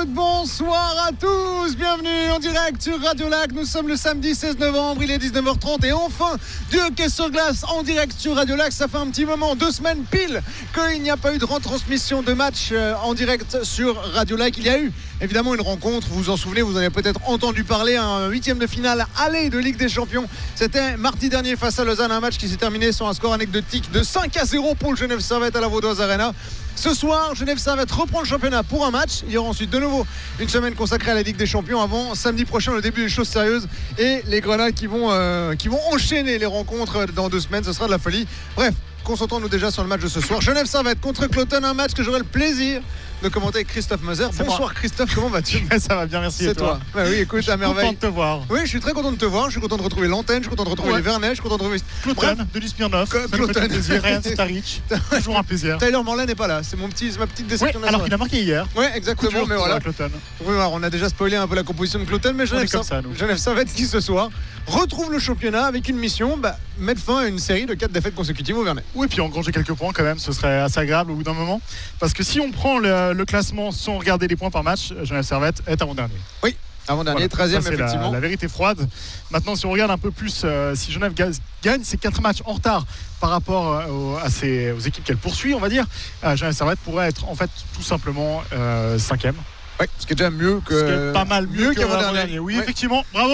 toutes, bonsoir à tous, bienvenue en direct sur Radio Lac. Nous sommes le samedi 16 novembre, il est 19h30 et enfin du hockey sur glace en direct sur Radio Lac. Ça fait un petit moment, 2 semaines pile, qu'il n'y a pas eu de retransmission de match en direct sur Radio Lac. Il y a eu évidemment une rencontre, vous vous en souvenez, vous en avez peut-être entendu parler, un 8e de finale aller de Ligue des Champions. C'était mardi dernier face à Lausanne, un match qui s'est terminé sur un score anecdotique de 5-0 pour le Genève Servette à la Vaudoise Arena. Ce soir, Genève Servette reprend le championnat pour un match. Il y aura ensuite de nouveau une semaine consacrée à la Ligue des Champions avant samedi prochain le début des choses sérieuses et les Grenades qui vont enchaîner les rencontres dans 2 semaines. Ce sera de la folie. Bref, concentrons-nous déjà sur le match de ce soir. Genève Servette contre Cloton, un match que j'aurai le plaisir de commenter avec Christophe Moser. Bonsoir Christophe, comment vas-tu? Ça va bien, merci. C'est toi. Bah oui, écoute, à merveille. Je suis content de te voir. Oui, je suis très content de te voir. Je suis content de retrouver l'antenne, je suis content de retrouver les Vernets, je suis content de retrouver Cloton, Denis Smirnov. Cloton, Ryan Staric. Toujours un plaisir. Tyler Morlan n'est pas là, c'est ma petite déception. Oui, alors qu'il a marqué hier. Oui, exactement. Mais voilà. Oui, alors, on a déjà spoilé un peu la composition de Cloton, mais Genève Servette qui ce soir retrouve le championnat avec une mission, mettre fin à une série de 4 défaites consécutives au Vernet. Oui, puis engranger quelques points quand même, ce serait assez agréable au bout d'un moment. Parce que si on prend le classement sans regarder les points par match, Genève Servette est avant-dernier. Oui, avant-dernier, voilà, 13e effectivement. La vérité froide. Maintenant, si on regarde un peu plus, si Genève gagne ses 4 matchs en retard par rapport aux équipes qu'elle poursuit, on va dire, Genève Servette pourrait être en fait tout simplement 5e. Oui, ce qui est déjà mieux que. Ce qui est pas mal mieux qu'avant-dernier. Oui, effectivement, bravo.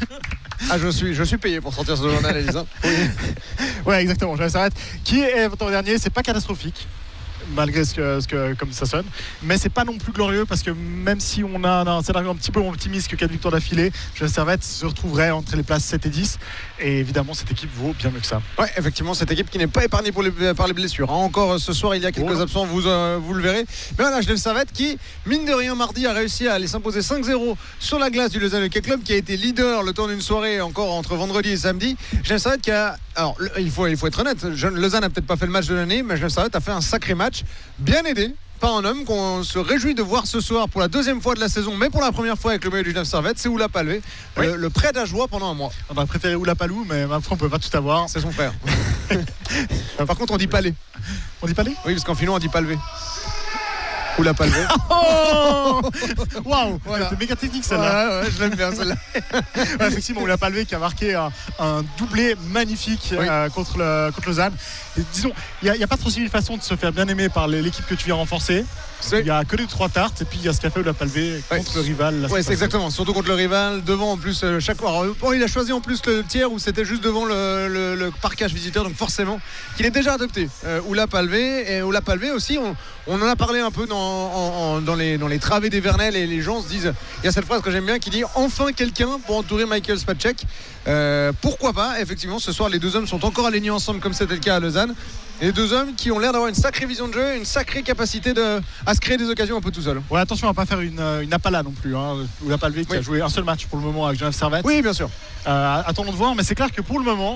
Ah, je suis payé pour sortir ce journal, Elisa. Oui. Ouais, exactement. Genève Servette qui est avant-dernier, c'est pas catastrophique. Malgré ce que comme ça sonne, mais c'est pas non plus glorieux parce que même si on a un scénario un petit peu optimiste que 4 victoires d'affilée, Genève Servette se retrouverait entre les places 7 et 10 et évidemment cette équipe vaut bien mieux que ça. Ouais, effectivement, cette équipe qui n'est pas épargnée par les blessures. Encore ce soir, il y a quelques absents, vous le verrez. Mais voilà, Genève Servette qui, mine de rien, mardi a réussi à aller s'imposer 5-0 sur la glace du Lausanne Hockey Club qui a été leader le temps d'une soirée encore entre vendredi et samedi. Genève Servette qui a, alors il faut être honnête, Lausanne n'a peut-être pas fait le match de l'année, mais Genève Servette a fait un sacré match. Bien aidé par un homme qu'on se réjouit de voir ce soir pour la 2e fois de la saison, mais pour la première fois avec le maillot du Genève Servette, c'est Oula Palvé, le prêt d'Ajoie pendant un mois. On va préférer Oula Palou, mais ma foi on peut pas tout avoir. C'est son frère. Par contre on dit Palé. On dit Palé? Oui, parce qu'en finland on dit Palvé. Oula Palvé. Oh waouh, voilà. C'est méga technique celle-là. Ouais, je l'aime bien celle-là. Effectivement, Oula Palvé qui a marqué un doublé magnifique contre Lausanne. Et disons, il n'y a pas trop une façon de se faire bien aimer par l'équipe que tu viens renforcer. Il y a que les 3 tartes et puis il y a ce qu'a fait Oula Palvé contre le rival. Oui, c'est exactement. Surtout contre le rival, devant en plus chaque fois. Il a choisi en plus le tiers où c'était juste devant le parquage visiteur, donc forcément qu'il est déjà adopté. Oula Palvé, et Oula Palvé aussi, on en a parlé un peu dans les travées des Vernelles et les gens se disent, il y a cette phrase que j'aime bien qui dit enfin quelqu'un pour entourer Michael Spacek. Pourquoi pas, effectivement ce soir les 2 hommes sont encore alignés ensemble comme c'était le cas à Lausanne. Les 2 hommes qui ont l'air d'avoir une sacrée vision de jeu, une sacrée capacité à se créer des occasions un peu tout seul. Ouais, attention à ne pas faire une appala non plus. Oula Palvé qui a joué un seul match pour le moment avec Genève Servette. Oui, bien sûr. Attendons de voir, mais c'est clair que pour le moment,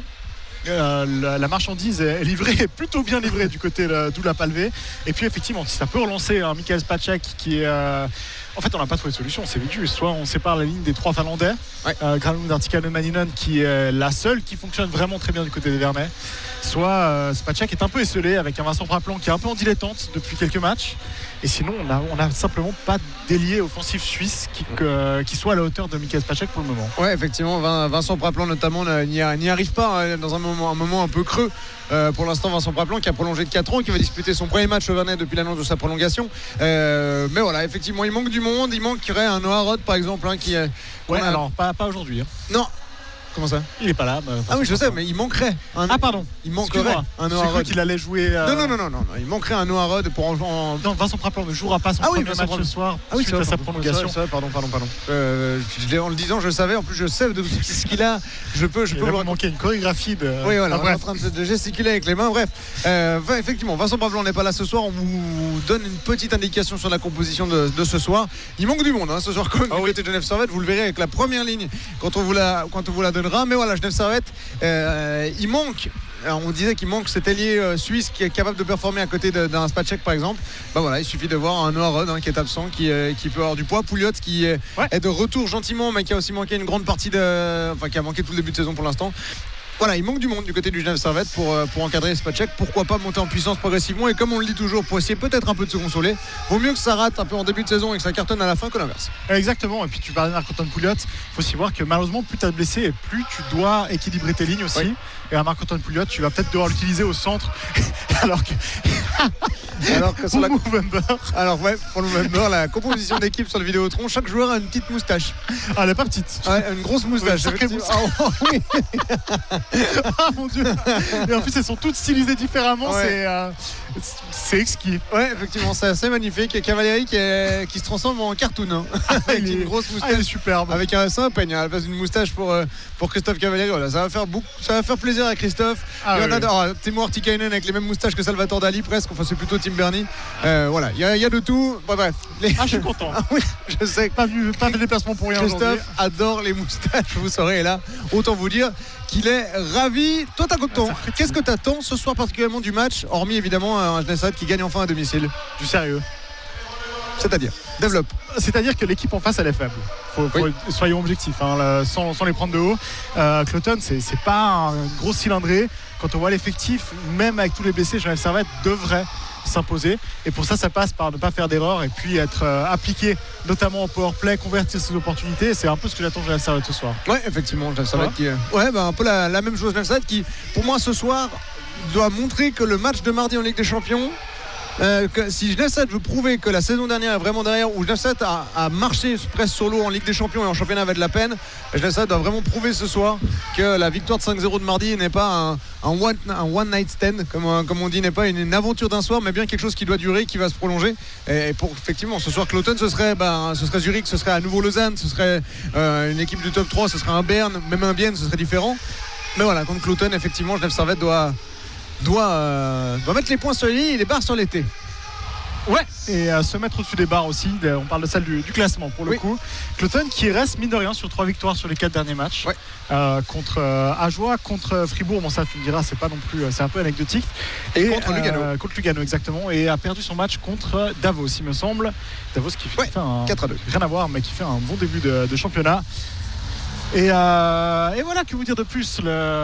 la marchandise est livrée, plutôt bien livrée du côté d'Oula Palvé. Et puis effectivement, si ça peut relancer un Michael Spacek qui est... En fait, on n'a pas trouvé de solution, c'est vite juste. Soit on sépare la ligne des 3 Finlandais, Granlund, Artikainen, Maninen, qui est la seule qui fonctionne vraiment très bien du côté des Vernets. Soit Spacek est un peu esselé avec un Vincent Praplan qui est un peu en dilettante depuis quelques matchs. Et sinon, on n'a simplement pas d'ailier offensif suisse qui soit à la hauteur de Michael Spacek pour le moment. Ouais, effectivement, Vincent Praplan notamment n'y arrive pas dans un moment un peu creux. Pour l'instant, Vincent Praplan qui a prolongé de 4 ans, qui va disputer son premier match au Vernet depuis l'annonce de sa prolongation. Mais voilà, effectivement, il manque du monde. Il manquerait un Noah Roth par exemple qui est. Alors pas aujourd'hui. Non. Comment ça? Il est pas là. Ah oui, je sais, mais il manquerait. Pardon. Il manquerait un Noah Rod. Qu'il allait jouer. Non. Il manquerait un Noah Rod pour en. Non, Vincent Praplan ne jouera pas son premier match ce soir. Ah oui, suite à sa prolongation. Pardon. En le disant, je savais. En plus, je sais de ce qu'il a. Je peux. Il va manquer une chorégraphie de. Oui, voilà. On est en train de gesticuler avec les mains. Bref. Effectivement, Vincent Praplan n'est pas là ce soir. On vous donne une petite indication sur la composition de ce soir. Il manque du monde ce soir quand même. Du côté de Genève Servette, vous le verrez avec la première ligne quand on vous la donnera. Mais voilà, Genève Servette, il manque. Alors on disait qu'il manque cet ailier suisse qui est capable de performer à côté d'un Spacek par exemple. Il suffit de voir un Noah Rod qui est absent, qui peut avoir du poids. Pouliot qui est de retour gentiment, mais qui a aussi manqué une grande partie qui a manqué tout le début de saison pour l'instant. Voilà, il manque du monde du côté du Genève Servette pour encadrer Spacek. Pourquoi pas monter en puissance progressivement, et comme on le dit toujours, pour essayer peut-être un peu de se consoler. Vaut mieux que ça rate un peu en début de saison et que ça cartonne à la fin que l'inverse. Exactement, et puis tu parlais de Marc-Antoine Pouliot, il faut aussi voir que malheureusement plus tu as de blessés et plus tu dois équilibrer tes lignes aussi. Et à Marc-Antoine Pouliot, tu vas peut-être devoir l'utiliser au centre alors que sur la Movember. Alors pour le Movember, la composition d'équipe sur le Vidéotron, chaque joueur a une petite moustache. Ah, elle est pas petite. Une grosse moustache. Oui. Ah mon Dieu. Et en plus elles sont toutes stylisées différemment. C'est exquis. Ouais, effectivement, c'est assez magnifique. Et Cavalieri qui se transforme en cartoon, hein. Avec une grosse moustache. Elle est superbe. Avec un peigne à la place d'une moustache pour Christophe Cavalieri. Voilà, ça va faire plaisir à Christophe. Il y en a Timo Artikainen avec les mêmes moustaches que Salvatore Dali presque. Enfin, c'est plutôt Tim Berni. Voilà, il y a de tout. Bref. Je suis content. Oui, je sais. Pas de déplacement pour rien. Christophe adore les moustaches, vous saurez. Et là, autant vous dire qu'il est ravi. Toi, qu'est-ce que t'attends ce soir particulièrement du match, hormis évidemment un Genève Servette qui gagne enfin à domicile? Du sérieux. C'est-à-dire, développe. C'est-à-dire que l'équipe en face elle est faible. Soyons objectifs, hein, sans les prendre de haut. Cloton, c'est pas une grosse cylindrée. Quand on voit l'effectif, même avec tous les blessés, Genève Servette devrait s'imposer, et pour ça passe par ne pas faire d'erreur et puis être appliqué notamment au powerplay, convertir ses opportunités. C'est un peu ce que j'attends de Genève Servette ce soir. Ouais, effectivement, Genève Servette qui un peu la même chose. Genève Servette qui, pour moi ce soir, doit montrer que le match de mardi en Ligue des Champions, que si Genève Servette veut prouver que la saison dernière est vraiment derrière, où Genève Servette a marché presque sur l'eau en Ligue des Champions et en championnat avait de la peine, Genève Servette doit vraiment prouver ce soir que la victoire de 5-0 de mardi n'est pas un one night stand, comme on dit, n'est pas une aventure d'un soir, mais bien quelque chose qui doit durer, qui va se prolonger. Et pour effectivement ce soir Cloton, ce serait Zurich, ce serait à nouveau Lausanne, ce serait une équipe du top 3, ce serait un Berne, même un Bienne, ce serait différent. Mais voilà, contre Cloton, effectivement, Genève Servette doit mettre les points sur les lignes et les barres sur les T. Ouais, et se mettre au-dessus des barres aussi. On parle de celle du classement pour le coup. Cloton qui reste mine de rien sur 3 victoires sur les 4 derniers matchs. Contre Ajoie, contre Fribourg. Bon, ça tu me diras, c'est pas non plus, c'est un peu anecdotique. Et contre Lugano. Contre Lugano, exactement. Et a perdu son match contre Davos, il me semble. Davos qui fait 4-2. Rien à voir, mais qui fait un bon début de championnat. Et voilà, que vous dire de plus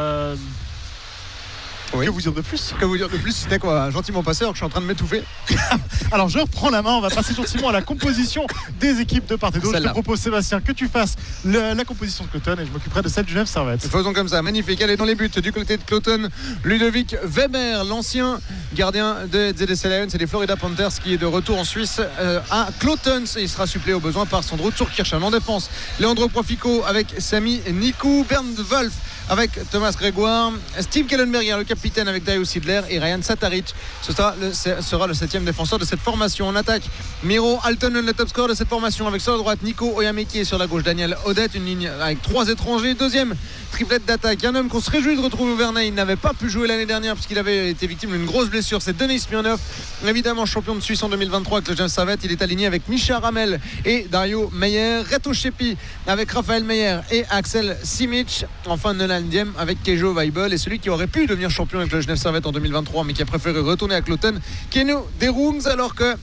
Que vous dire de plus C'était quoi, gentiment passé alors que je suis en train de m'étouffer. Alors je reprends la main, on va passer gentiment à la composition des équipes de part et d'autre. Je te propose, Sébastien, que tu fasses la composition de Cloton et je m'occuperai de celle du Genève Servette. Faisons comme ça, magnifique. Elle est dans les buts du côté de Cloton. Ludovic Weber, l'ancien gardien de ZSC Lions et des Florida Panthers, qui est de retour en Suisse à Cloton. Il sera suppléé au besoin par Sandro Turkirchen. En défense, Leandro Profico avec Sami Nikou, Bernd Wolf avec Thomas Grégoire, Steve Kellenberger, le capitaine, avec Dario Sidler, et Ryan Sataric. Ce sera le 7e défenseur de cette formation. En attaque, Miro Altonen, le top score de cette formation, avec sur la droite Nico Oyameki et sur la gauche Daniel Odette. Une ligne avec 3 étrangers. Deuxième triplette d'attaque, un homme qu'on se réjouit de retrouver au Vernet. Il n'avait pas pu jouer l'année dernière puisqu'il avait été victime d'une grosse blessure. C'est Denis Smirnov, évidemment champion de Suisse en 2023 avec le Genève Servette. Il est aligné avec Misha Ramel et Dario Meyer. Reto Shepi avec Raphaël Meyer et Axel Simic. Enfin Nolan Diem avec Kejo Weibel, et celui qui aurait pu devenir champion avec le Genève Servette en 2023 mais qui a préféré retourner à Cloton, Keno Derungs, alors que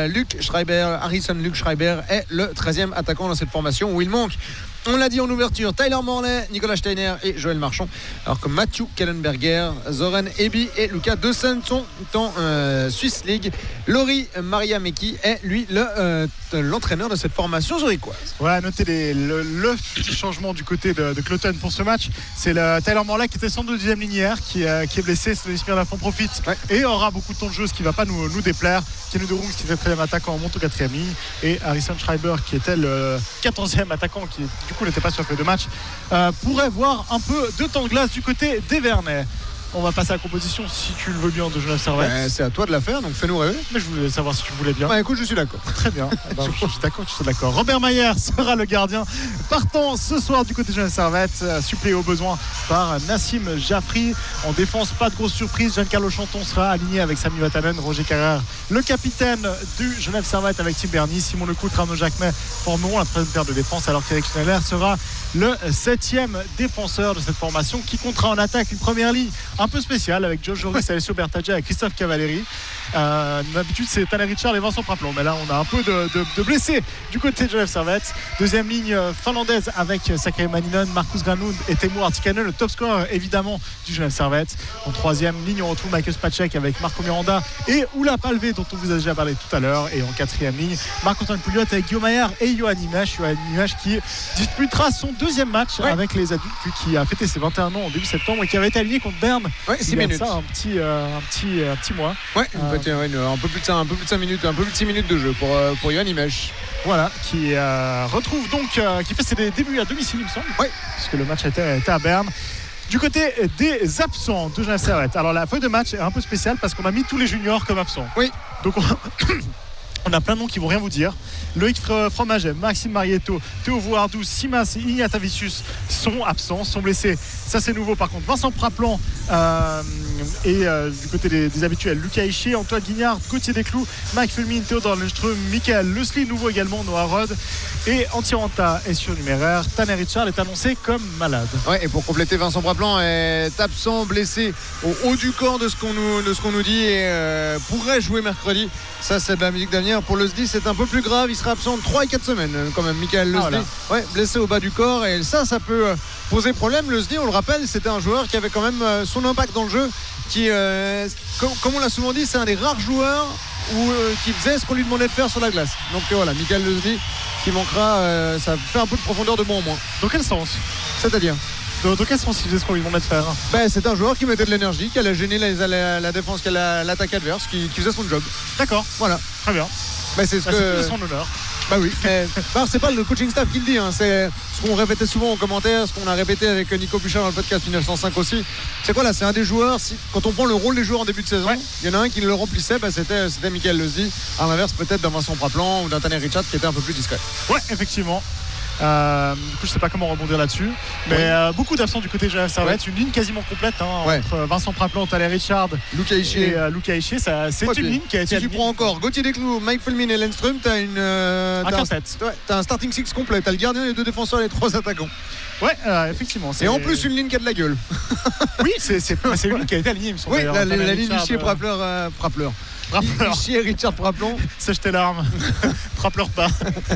Harrison Luke Schreiber est le 13e attaquant dans cette formation où il manque, on l'a dit en ouverture, Tyler Morley, Nicolas Steiner et Joël Marchand, alors que Mathieu Kellenberger, Zoran Ebi et Lucas Deussen sont en Swiss League. Laurie Maria Meki est lui l'entraîneur de cette formation zurichoise. Ouais, notez le changement du côté de Cloton pour ce match. C'est le Tyler Morley qui était sans deuxième ligne hier, qui est blessé. Denis Smirnov en profite et aura beaucoup de temps de jeu, ce qui ne va pas nous déplaire. Keno Derungs qui était 13e attaquant monte au 4e ligne, et Harrison Schreiber qui était le 14e attaquant, qui du coup n'était pas sur le feuille de match, pourrait voir un peu de temps de glace du côté des Vernets. On va passer à la composition, si tu le veux bien, de Genève Servette. C'est à toi de la faire, donc fais-nous rêver. Mais je voulais savoir si tu voulais bien. Écoute, je suis d'accord. Très bien. Je suis d'accord, tu seras d'accord. Robert Mayer sera le gardien partant ce soir du côté de Genève Servette, suppléé au besoin par Nassim Jaffry. En défense, pas de grosse surprise. Giancarlo Chanton sera aligné avec Sami Vatanen, Roger Carrère, le capitaine du Genève Servette, avec Tim Berni, Simon Lecoutre, Arnaud Jacquemet formeront la troisième paire de défense, alors qu'Eric Schneller sera le 7e défenseur de cette formation qui comptera en attaque une première ligne un peu spéciale avec Joe Joris, Alessio Bertaggia et Christophe Cavalieri. D'habitude c'est Tanner Richard et Vincent Praplon, mais là on a un peu de blessés du côté de Genève Servette. Deuxième ligne finlandaise avec Sakari Maninen, Markus Granlund et Teemu Artikainen, le top scorer évidemment du Genève Servette. En troisième ligne on retrouve Michael Spacek avec Marco Miranda et Oula Palvé dont on vous a déjà parlé tout à l'heure, et en quatrième ligne Marc-Antoine Pouliot avec Guillaume Maillard et Johan Imach qui disputera son deuxième match avec les adultes, puis qui a fêté ses 21 ans en début septembre et qui avait été aligné contre Berne 6 minutes. Ça, un petit mois. Un peu plus de 5 minutes, un peu plus de 6 minutes de jeu pour Johan Imach. Voilà, qui retrouve donc, qui fait ses débuts à domicile, il me semble, puisque le match était à Berne. Du côté des absents de Genève Servette, alors la feuille de match est un peu spéciale parce qu'on a mis tous les juniors comme absents. Oui. Donc on a plein de noms qui vont rien vous dire. Loïc Fromaget, Maxime Marietto, Théo Vouardou, Simas et Ignatavicius sont absents, sont blessés. Ça c'est nouveau. Par contre, Vincent Praplan et du côté des habituels, Lucas Hiché, Antoine Guignard, Gauthier Desclous, Mike Fulmin, Théodore Lundström, Michael Leslie, nouveau également, Noah Rod et Antiranta est surnuméraire. Tanner Richard est annoncé comme malade. Ouais, et pour compléter, Vincent Praplan est absent, blessé au haut du corps de ce qu'on nous dit et pourrait jouer mercredi. Ça c'est de la musique d'avenir. Pour Leslie c'est un peu plus grave, il sera absent 3 et 4 semaines quand même. Michael Leslie, blessé au bas du corps, et ça peut poser problème. Leslie, on le rappelle, c'était un joueur qui avait quand même son impact dans le jeu, qui comme on l'a souvent dit, c'est un des rares joueurs qui faisait ce qu'on lui demandait de faire sur la glace. Donc voilà, Michael Leslie qui manquera, ça fait un peu de profondeur de moins en moins. Dans quel sens? C'est-à-dire dans quel sens il faisait ce qu'on lui demandait de faire? C'est un joueur qui mettait de l'énergie, qui allait gêner la défense, qui allait l'attaque adverse, qui faisait son job. D'accord, voilà, très bien. C'est son honneur. Oui, c'est pas le coaching staff qui le dit, c'est ce qu'on répétait souvent en commentaire, ce qu'on a répété avec Nico Bouchard dans le podcast 1905 aussi. C'est quoi là? C'est un des joueurs, quand on prend le rôle des joueurs en début de saison, il y en a un qui le remplissait, c'était Michael Leslie, à l'inverse peut-être d'un Vincent Praplan ou d'un Tanner Richard qui était un peu plus discret. Ouais, effectivement. Du coup je sais pas comment rebondir là-dessus, mais beaucoup d'absents du côté de Genève Servette, une ligne quasiment complète entre Vincent Praplan, Tanner Richard, Lucas Hiché et Lucas Hiché. C'est une ligne qui a été. Si tu prends encore Gauthier Desclous, Mike Fulmin et Lundström, t'as un starting six complet, t'as le gardien, les 2 défenseurs et les 3 attaquants. Effectivement. Et en plus une ligne qui a de la gueule. Oui, c'est une ligne qui a été alignée, il me semble. Oui, la ligne Hiché Prapleur. Hiché et Richard Praplon. Sèche tes larmes. Prapleur pas.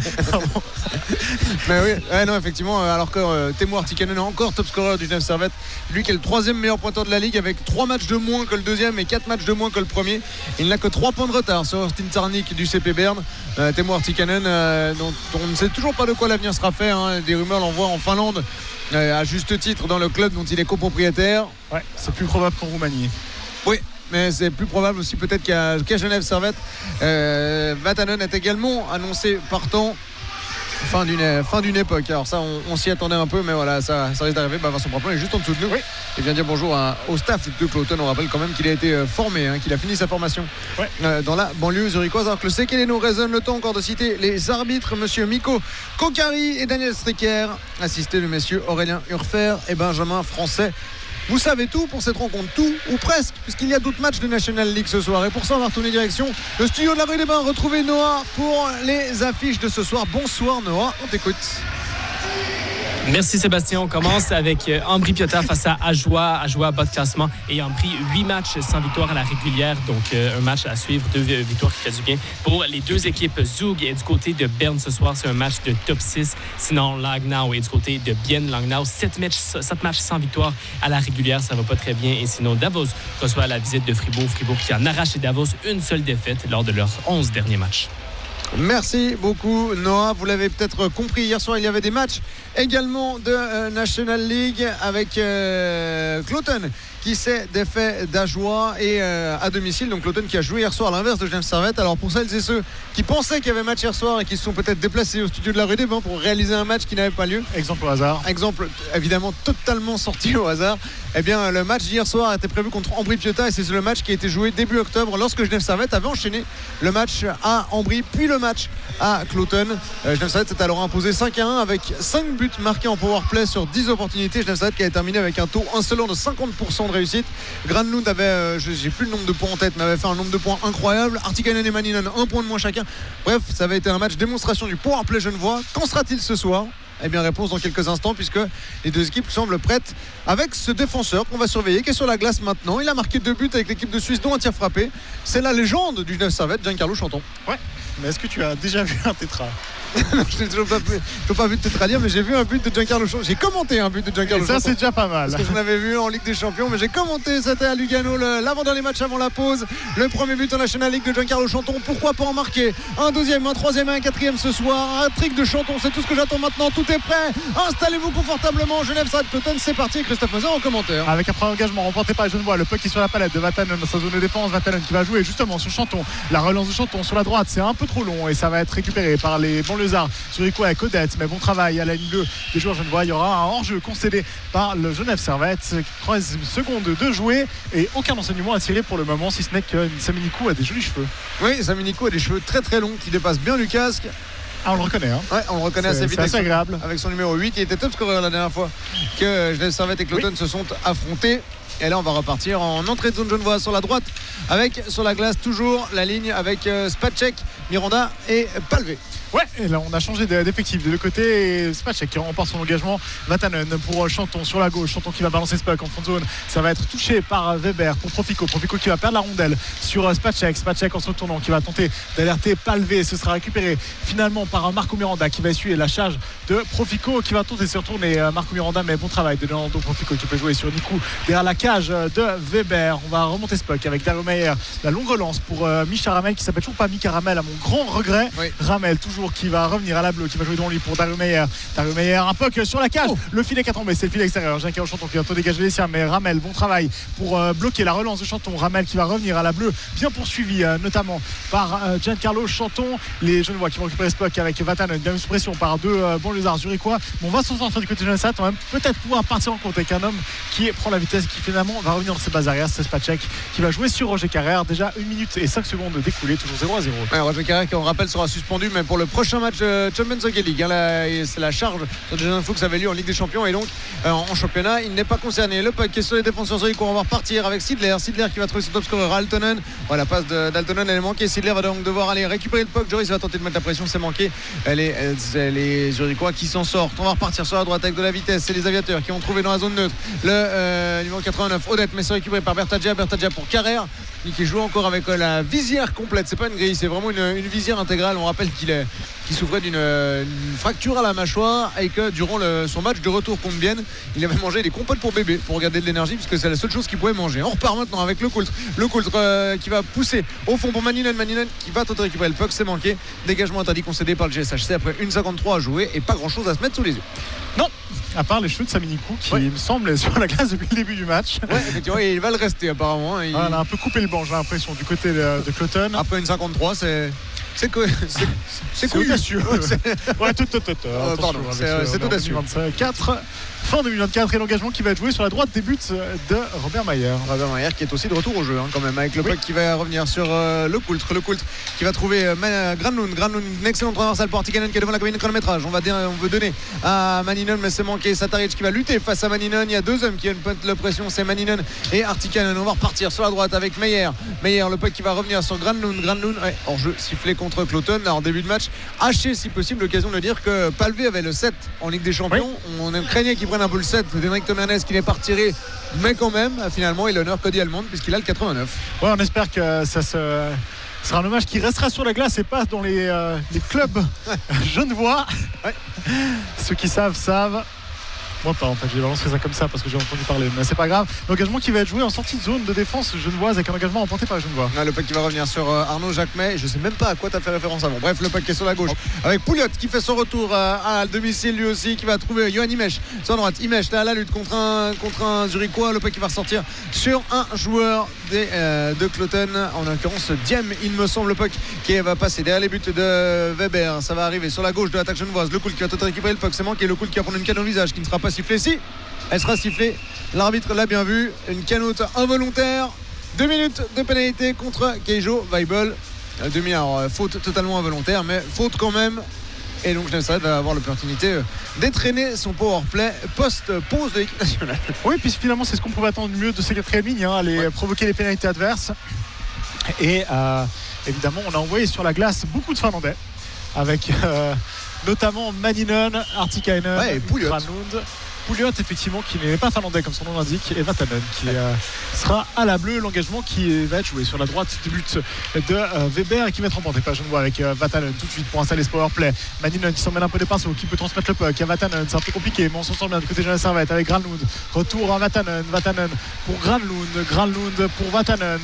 Mais non, effectivement, alors que Teemu Artikainen est encore top scorer du Genève Servette, lui qui est le 3e meilleur pointeur de la ligue avec 3 matchs de moins que le 2e et 4 matchs de moins que le premier. Il n'a que 3 points de retard sur Austin Tsarnik du CP Berne. Teemu Artikainen, dont on ne sait toujours pas de quoi l'avenir sera fait, des rumeurs l'envoient en Finlande à juste titre dans le club dont il est copropriétaire. C'est plus probable qu'en Roumanie. Oui, mais c'est plus probable aussi peut-être qu'à Genève Servette. Vatanen est également annoncé partant. Fin d'une époque. Alors ça on s'y attendait un peu, mais voilà, ça risque d'arriver. Vincent Praplan est juste en dessous de nous. Il vient dire bonjour au staff de Cloton. On rappelle quand même qu'il a été formé, qu'il a fini sa formation dans la banlieue zurichoise. Alors que le Sekeleno résonne, le temps encore de citer les arbitres, monsieur Mikko Kokari et Daniel Stricker, assisté de messieurs Aurélien Urfer et Benjamin Français. Vous savez tout pour cette rencontre, tout ou presque, puisqu'il y a d'autres matchs de National League ce soir. Et pour ça, on va retourner direction le studio de la Rue des Bains, retrouver Noah pour les affiches de ce soir. Bonsoir Noah, on t'écoute. Merci Sébastien. On commence avec Ambri Piotta face à Ajoie. Ajoie bas de classement et Ambri 8 matchs sans victoire à la régulière. Donc un match à suivre, 2 victoires qui fait du bien pour les 2 équipes. Zug est du côté de Berne ce soir. C'est un match de top 6. Sinon Langnau est du côté de Bienne. Langnau 7 matchs sans victoire à la régulière. Ça va pas très bien. Et sinon Davos reçoit la visite de Fribourg. Fribourg qui en arrache Davos une seule défaite lors de leurs 11 derniers matchs. Merci beaucoup Noah, vous l'avez peut-être compris, hier soir il y avait des matchs également de National League avec Cloton qui s'est défait d'Ajoie et à domicile, donc Cloton qui a joué hier soir à l'inverse de Genève Servette. Alors pour celles et ceux qui pensaient qu'il y avait match hier soir et qui se sont peut-être déplacés au studio de la Rue des Bains pour réaliser un match qui n'avait pas lieu, exemple au hasard, exemple évidemment totalement sorti au hasard, eh bien le match d'hier soir était prévu contre Ambri Piotta et c'est le match qui a été joué début octobre lorsque Genève Servette avait enchaîné le match à Ambri puis le match à Cloton. Genève Servette s'est alors imposé 5-1 avec 5 buts marqués en powerplay sur 10 opportunités. Genève Servette qui a terminé avec un taux insolent de 50% de réussite. Granlund avait, j'ai plus le nombre de points en tête, mais avait fait un nombre de points incroyable. Artikainen et Maninen, 1 point de moins chacun. Bref, ça avait été un match démonstration du powerplay genevois. Qu'en sera-t-il ce soir? Eh bien, réponse dans quelques instants, puisque les deux équipes semblent prêtes avec ce défenseur qu'on va surveiller, qui est sur la glace maintenant. Il a marqué 2 buts avec l'équipe de Suisse, dont un tir frappé. C'est la légende du Genève Servette, Giancarlo Chanton. Ouais, mais est-ce que tu as déjà vu un tétra? Non, je n'ai toujours pas vu de tétralire, mais j'ai vu un but de Giancarlo Chanton. J'ai commenté un but de Giancarlo Chanton. Ça, c'est déjà pas mal. Parce que je l'avais vu en Ligue des Champions, mais j'ai commenté, c'était à Lugano, l'avant-dernier match avant la pause. Le premier but en National League de Giancarlo Chanton. Pourquoi pas en marquer un deuxième, un troisième et un quatrième ce soir? Un trick de Chanton, c'est tout ce que j'attends maintenant. Tout est prêt. Installez-vous confortablement. Genève Servette Cloton, c'est parti. Christophe Moser en commentaire. Avec un premier engagement remporté par Genevois, le puck qui est sur la palette de Vatanen dans sa zone de défense. Vatanen qui va jouer justement sur Chanton. La relance de Chanton sur la droite, c'est un peu trop long et ça va être récupéré par les banlieusards sur les coups avec Odette. Mais bon travail à la ligne 2 des joueurs genevois. Il y aura un hors-jeu concédé par le Genève Servette. 13 secondes de jouer et aucun enseignement à tirer pour le moment, si ce n'est que Saminikou a des jolis cheveux. Oui, Saminikou a des cheveux très très longs qui dépassent bien du casque. Ah, on le reconnaît, hein. Ouais, on le reconnaît assez vite. C'est assez agréable. Avec son numéro 8, qui était top scorer la dernière fois que Genève Servette et Cloton se sont affrontés. Et là, on va repartir en entrée de zone genevoise sur la droite, avec sur la glace toujours la ligne avec Spacek, Miranda et Palvé. Ouais, et là on a changé d'effectif de deux côtés et Spacek qui remporte son engagement. Vatanen pour Chanton sur la gauche, Chanton qui va balancer ce puck en front zone, ça va être touché par Weber pour Profico qui va perdre la rondelle sur Spacek en se retournant qui va tenter d'alerter Palvé. Ce sera récupéré finalement par Marco Miranda qui va essuyer la charge de Profico qui va tenter de se retourner. Marco Miranda, mais bon travail de Leonardo Profico qui peut jouer sur Nikou derrière la cage de Weber. On va remonter ce puck avec Dario Meyer, la longue relance pour Micha Ramel qui s'appelle toujours pas Mika Ramel à mon grand regret. Oui. Ramel toujours qui va revenir à la bleue, qui va jouer devant lui pour Dario Meyer. Dario Meyer, un puck sur la cage. Le filet qui a tombé, c'est le filet extérieur. Giancarlo Chanton qui va tout dégager les siens, mais Ramel, bon travail pour bloquer la relance de Chanton. Ramel qui va revenir à la bleue, bien poursuivi notamment par Giancarlo Chanton. Les Genevois qui vont récupérer ce puck avec Vatanen, bien sous pression par deux banlieusards zurichois. Bon, on va s'en sortir du côté de Genève Servette. On va peut-être pouvoir partir en compte avec un homme qui prend la vitesse, qui finalement va revenir dans ses bases arrière. C'est Spacek qui va jouer sur Roger Carrère. Déjà 1 minute et 5 secondes découlées, toujours 0-0. Ouais, Roger Carrère qui on rappelle sera suspendu, mais pour le prochain match Champions Hockey League, c'est la charge de Jean Info que ça avait lieu en Ligue des Champions et donc en championnat il n'est pas concerné. Le puck est sur les défenseurs zurichois. On va repartir avec Sidler qui va trouver son top scorer Altonen. Voilà, la passe d'Altonen elle est manquée. Sidler va donc devoir aller récupérer le puck. Joris va tenter de mettre la pression, c'est manqué. Les Zurichois qui s'en sortent. On va repartir sur la droite avec de la vitesse. C'est les aviateurs qui ont trouvé dans la zone neutre le numéro 89 Odette, mais c'est récupéré par Bertadja pour Carrère qui joue encore avec la visière complète. C'est pas une grille, c'est vraiment une visière intégrale. On rappelle qu'il souffrait d'une fracture à la mâchoire et que durant son match de retour contre Bienne, il avait mangé des compotes pour bébé pour garder de l'énergie puisque c'est la seule chose qu'il pouvait manger. On repart maintenant avec le Coultre qui va pousser au fond pour Maninen qui va tenter de récupérer le puck, c'est manqué. Dégagement interdit concédé par le GSHC après 1,53 à jouer et pas grand chose à se mettre sous les yeux. Non, à part les cheveux de Saminikou qui me semble sur la glace depuis le début du match. Ouais, effectivement, il va le rester apparemment. Il a un peu coupé le banc, j'ai l'impression, du côté de Cloton. Après 1,53, c'est cool. audacieux. Ouais, tout. Pardon, c'est audacieux. 2024, fin 2024 et l'engagement qui va être joué sur la droite des buts de Robert Mayer. Robert Mayer qui est aussi de retour au jeu quand même avec le puck qui va revenir sur le Coultre qui va trouver Granlund, une excellente traversale pour Artikainen qui est devant la cabine de chronométrage. On veut donner à Maninen mais c'est manqué. Sataric qui va lutter face à Maninen. Il y a deux hommes qui ont une pression, c'est Maninen et Artikainen. On va repartir sur la droite avec Meyer, le puck qui va revenir sur Granlund hors jeu sifflé contre Cloton en début de match. Haché si possible, l'occasion de dire que Palvé avait le 7 en Ligue des Champions. On craignait qu'il prenne un peu le 7 d'Henrik Tomernes qui n'est pas retiré, mais quand même finalement il honore Cody Almond puisqu'il a le 89. Ouais, on espère que ça sera un hommage qui restera sur la glace et pas dans les clubs genevois. Ceux qui savent. Moi pas en fait, j'ai balancé ça comme ça parce que j'ai entendu parler, mais c'est pas grave. L'engagement qui va être joué en sortie de zone de défense genevoise avec un engagement remporté par les Genevois. Le puck qui va revenir sur Arnaud Jacquemet. Je sais même pas à quoi tu as fait référence avant. Bref, le puck qui est sur la gauche avec Pouliot qui fait son retour à domicile lui aussi, qui va trouver Johan Imech sur la droite. Imech là à la lutte contre un Zurichois. Le puck qui va ressortir sur un joueur de Cloton, en l'occurrence Diem, il me semble. Le puck qui va passer derrière les buts de Weber. Ça va arriver sur la gauche de l'attaque genevoise. Le Coultre qui va tout récupérer le puck, c'est manqué. Le Coultre qui va prendre une canne au visage qui ne sera pas sifflée. Si, elle sera sifflée, l'arbitre l'a bien vu, une canoute involontaire. 2 minutes de pénalité contre Keijo Weibel. Faute totalement involontaire, mais faute quand même. Et donc Genève Servette va avoir l'opportunité d'étraîner son powerplay post-pause de l'équipe nationale. Oui, puis finalement c'est ce qu'on pouvait attendre mieux de ces quatrièmes lignes, aller provoquer les pénalités adverses. Et évidemment on a envoyé sur la glace beaucoup de Finlandais avec notamment Maninen, Artikainen, et Pouliot. Granlund. Pouliot, effectivement, qui n'est pas finlandais comme son nom l'indique, et Vatanen qui sera à la bleue. L'engagement qui va être joué sur la droite du but de Weber et qui va être remporté par Genevois avec Vatanen tout de suite pour installer ce powerplay. Maninen qui s'en mêle un peu des pinceaux, qui peut transmettre le puck à Vatanen, c'est un peu compliqué, mais on s'en sort bien du côté de la Servette avec Granlund. Retour à Vatanen pour Granlund pour Vatanen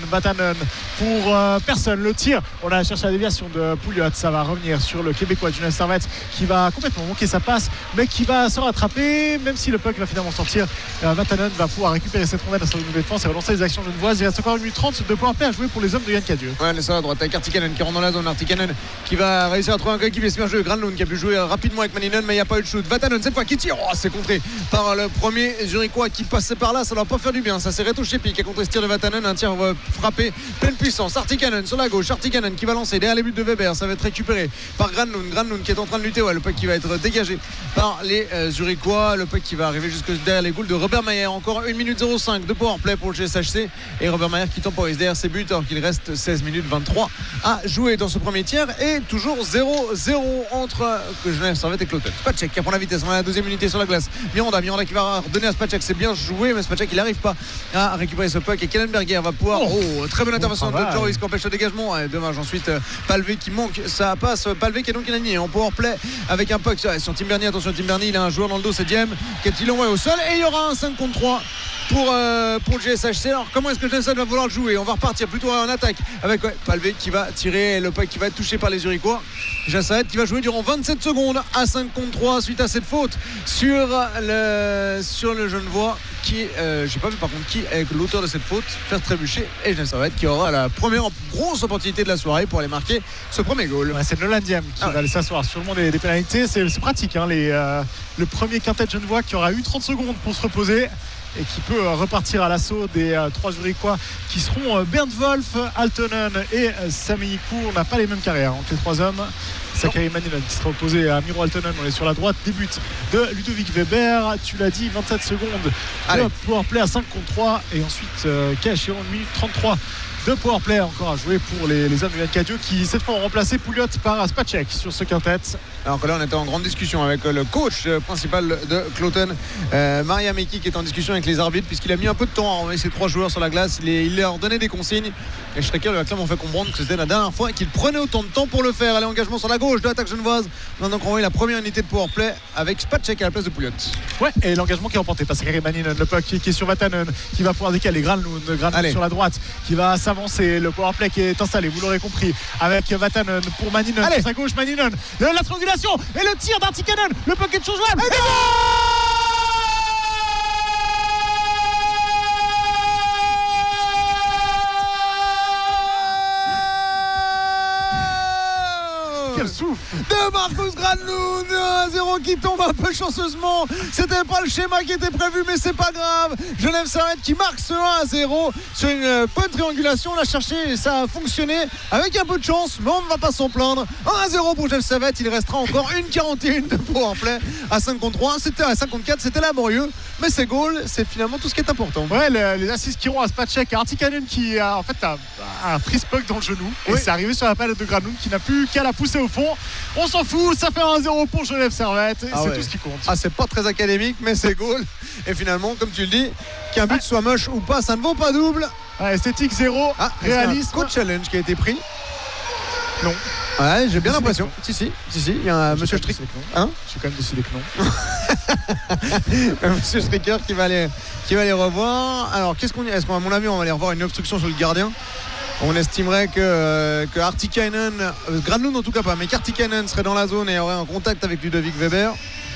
pour personne. Le tir, on a cherché la déviation de Pouliot, ça va revenir sur le Québécois Genève Servette qui va complètement manquer sa passe, mais qui va se rattraper, même si le puck va finalement sortir. Vatanen va pouvoir récupérer cette rondelle à sa nouvelle défense et relancer les actions genevoises. Il reste encore 1 minute 30 de powerplay à jouer pour les hommes de Yann Cadieux. Ouais, laisse ça à droite avec Artikainen qui rentre dans la zone. Artikainen qui va réussir à trouver un coéquipier. C'est bien joué. Granlund qui a pu jouer rapidement avec Maninen, mais il n'y a pas eu de shoot. Vatanen cette fois qui tire. Oh, c'est contré par le premier Zurichois qui passait par là. Ça ne va pas faire du bien. Ça c'est Reto Shepi qui a contré ce tir de Vatanen. Un tir frappé pleine puissance. Artikainen sur la gauche. Artikainen qui va lancer derrière les buts de Weber. Ça va être récupéré par Granlund qui est en train de lutter. Ouais, le puck qui va être dégagé par les Zurichois. Le puck qui va arriver jusque derrière les goals de Robert Mayer. Encore 1 minute 05 de powerplay pour le GSHC et Robert Mayer qui temporise derrière ses buts alors qu'il reste 16 minutes 23 à jouer dans ce premier tiers et toujours 0-0 entre Genève Servette et Cloton. Spacek qui prend la vitesse, on a la deuxième unité sur la glace. Miranda qui va redonner à Spacek, c'est bien joué mais Spacek il n'arrive pas à récupérer ce puck et Kellenberger va pouvoir très bonne intervention de Joris qui empêche le dégagement. Dommage ensuite Palvé qui manque sa passe. Palvé qui est donc inanimé en powerplay avec un puck sur Tim Bernier. Attention Tim Bernier, il a un joueur dans le dos, c'est Diem qui l'envoie au sol et il y aura un 5 contre 3 pour le GSHC. Alors comment est-ce que Genève va vouloir le jouer? On va repartir plutôt en attaque avec Palvé qui va tirer le puck qui va être touché par les Zurichois. Genève qui va jouer durant 27 secondes à 5 contre 3 suite à cette faute sur le Genevois qui j'ai pas vu par contre qui est l'auteur de cette faute faire trébucher et Genève qui aura la première grosse opportunité de la soirée pour aller marquer ce premier goal. Ouais, c'est Nolan Diem qui va aller s'asseoir sur le monde des pénalités. C'est pratique hein, le premier quintet de Genevois qui aura eu 30 secondes pour se reposer et qui peut repartir à l'assaut des trois Zurichois qui seront Bernd Wolf, Altonen et Sami Iku. On n'a pas les mêmes carrières entre les trois hommes. Sakari Maninen qui sera opposé à Miro Altonen. On est sur la droite. Début de Ludovic Weber. Tu l'as dit, 27 secondes de powerplay à 5 contre 3 et ensuite cash 1 minute 33 de powerplay encore à jouer pour les hommes de Yann Cadieux qui cette fois ont remplacé Pouliot par Spacek sur ce quintet. Alors que là on était en grande discussion avec le coach principal de Cloton, Maria Meki, qui est en discussion avec les arbitres puisqu'il a mis un peu de temps à envoyer ses trois joueurs sur la glace. Il leur donnait des consignes et Schrecker lui a clairement fait comprendre que c'était la dernière fois qu'il prenait autant de temps pour le faire. Allez, engagement sur la gauche de l'attaque genevoise. On a donc envoyé la première unité de powerplay avec Spacek à la place de Pouliot. Ouais, et l'engagement qui est remporté par Sakari Maninen. Le puck qui est sur Vatanen qui va pouvoir décaler Granlund sur la droite qui va s'avancer. Le powerplay qui est installé, vous l'aurez compris, avec Vatanen pour Maninen sur sa gauche. Maninen, la triangulation et le tir d'Artikainen. Le puck est toujours jouable. Quel souffle de Marcus Granlund, 1-0 qui tombe un peu chanceusement. C'était pas le schéma qui était prévu, mais c'est pas grave. Genève Servette qui marque ce 1-0 sur une bonne triangulation. On a cherché et ça a fonctionné avec un peu de chance, mais on ne va pas s'en plaindre. 1-0 pour Genève Servette. Il restera encore 1,41 de powerplay à 5 contre 3. C'était à 5 contre 4, c'était laborieux, mais c'est goal, c'est finalement tout ce qui est important. Ouais, les assists qui iront à Spacek, à Artikainen qui a pris ce puck dans le genou et c'est arrivé sur la palette de Granlund qui n'a plus qu'à la pousser au fond. On s'en fout, ça fait 1-0 pour Genève Servette et c'est tout ce qui compte. C'est pas très académique, mais c'est goal. Et finalement, comme tu le dis, qu'un but soit moche ou pas, ça ne vaut pas double. Esthétique 0, réalisme. Coach challenge qui a été pris. Non. Ouais, j'ai bien l'impression. Si, il y a un monsieur Stricker. Hein? J'ai quand même décidé que non. Monsieur Stricker qui va les revoir. Alors, est-ce qu'à mon avis, on va aller revoir une obstruction sur le gardien? On estimerait que Artikainen, Granlund en tout cas pas, mais qu'Artikainen serait dans la zone et aurait un contact avec Ludovic Weber.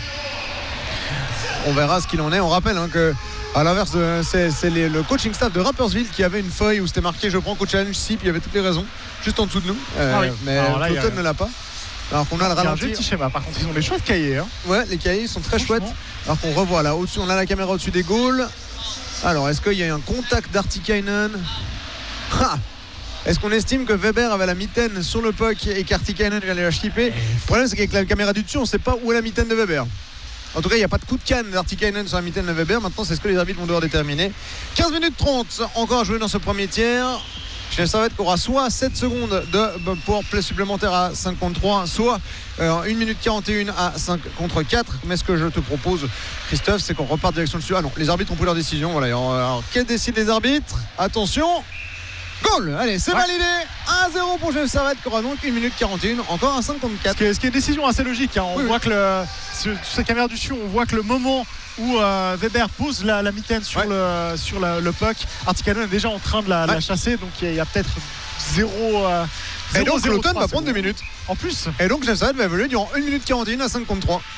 On verra ce qu'il en est. On rappelle que à l'inverse, c'est le coaching staff de Rapperswil qui avait une feuille où c'était marqué je prends coach challenge si, puis il y avait toutes les raisons juste en dessous de nous. Mais Cloton ne l'a pas. Alors qu'on a le ralenti. Il y a un petit schéma. Par contre, ils ont des chouettes cahiers. Ouais, les cahiers sont très chouettes. Alors qu'on revoit là au-dessus, on a la caméra au-dessus des goals. Alors, est-ce qu'il y a un contact d'Artikainen? Est-ce qu'on estime que Weber avait la mitaine sur le puck et qu'Artikainen allait la chipper? Le problème, c'est qu'avec la caméra du dessus, on ne sait pas où est la mitaine de Weber. En tout cas, il n'y a pas de coup de canne d'Artikainen sur la mitaine de Weber. Maintenant, c'est ce que les arbitres vont devoir déterminer. 15 minutes 30 encore à jouer dans ce premier tiers. Genève Servette qui aura soit 7 secondes de power play supplémentaire à 5 contre 3, soit 1 minute 41 à 5 contre 4. Mais ce que je te propose, Christophe, c'est qu'on reparte direction le sud. Ah non, les arbitres ont pris leur décision. Voilà. Alors, quelle décide les arbitres? Attention, goal. Allez, c'est validé. 1-0 pour Genève Servette qui aura donc 1 minute 41, encore un 5 contre 4. Ce qui est une décision assez logique. On voit que sur cette caméra du dessus, on voit que le moment où Weber pose la mitaine sur le puck, Artikainen est déjà en train de la chasser, donc il y a peut-être 0. Et donc Cloton va prendre 2 minutes en plus. Et donc Genève Servette va évoluer durant 1 minute 41 à 5 contre 3.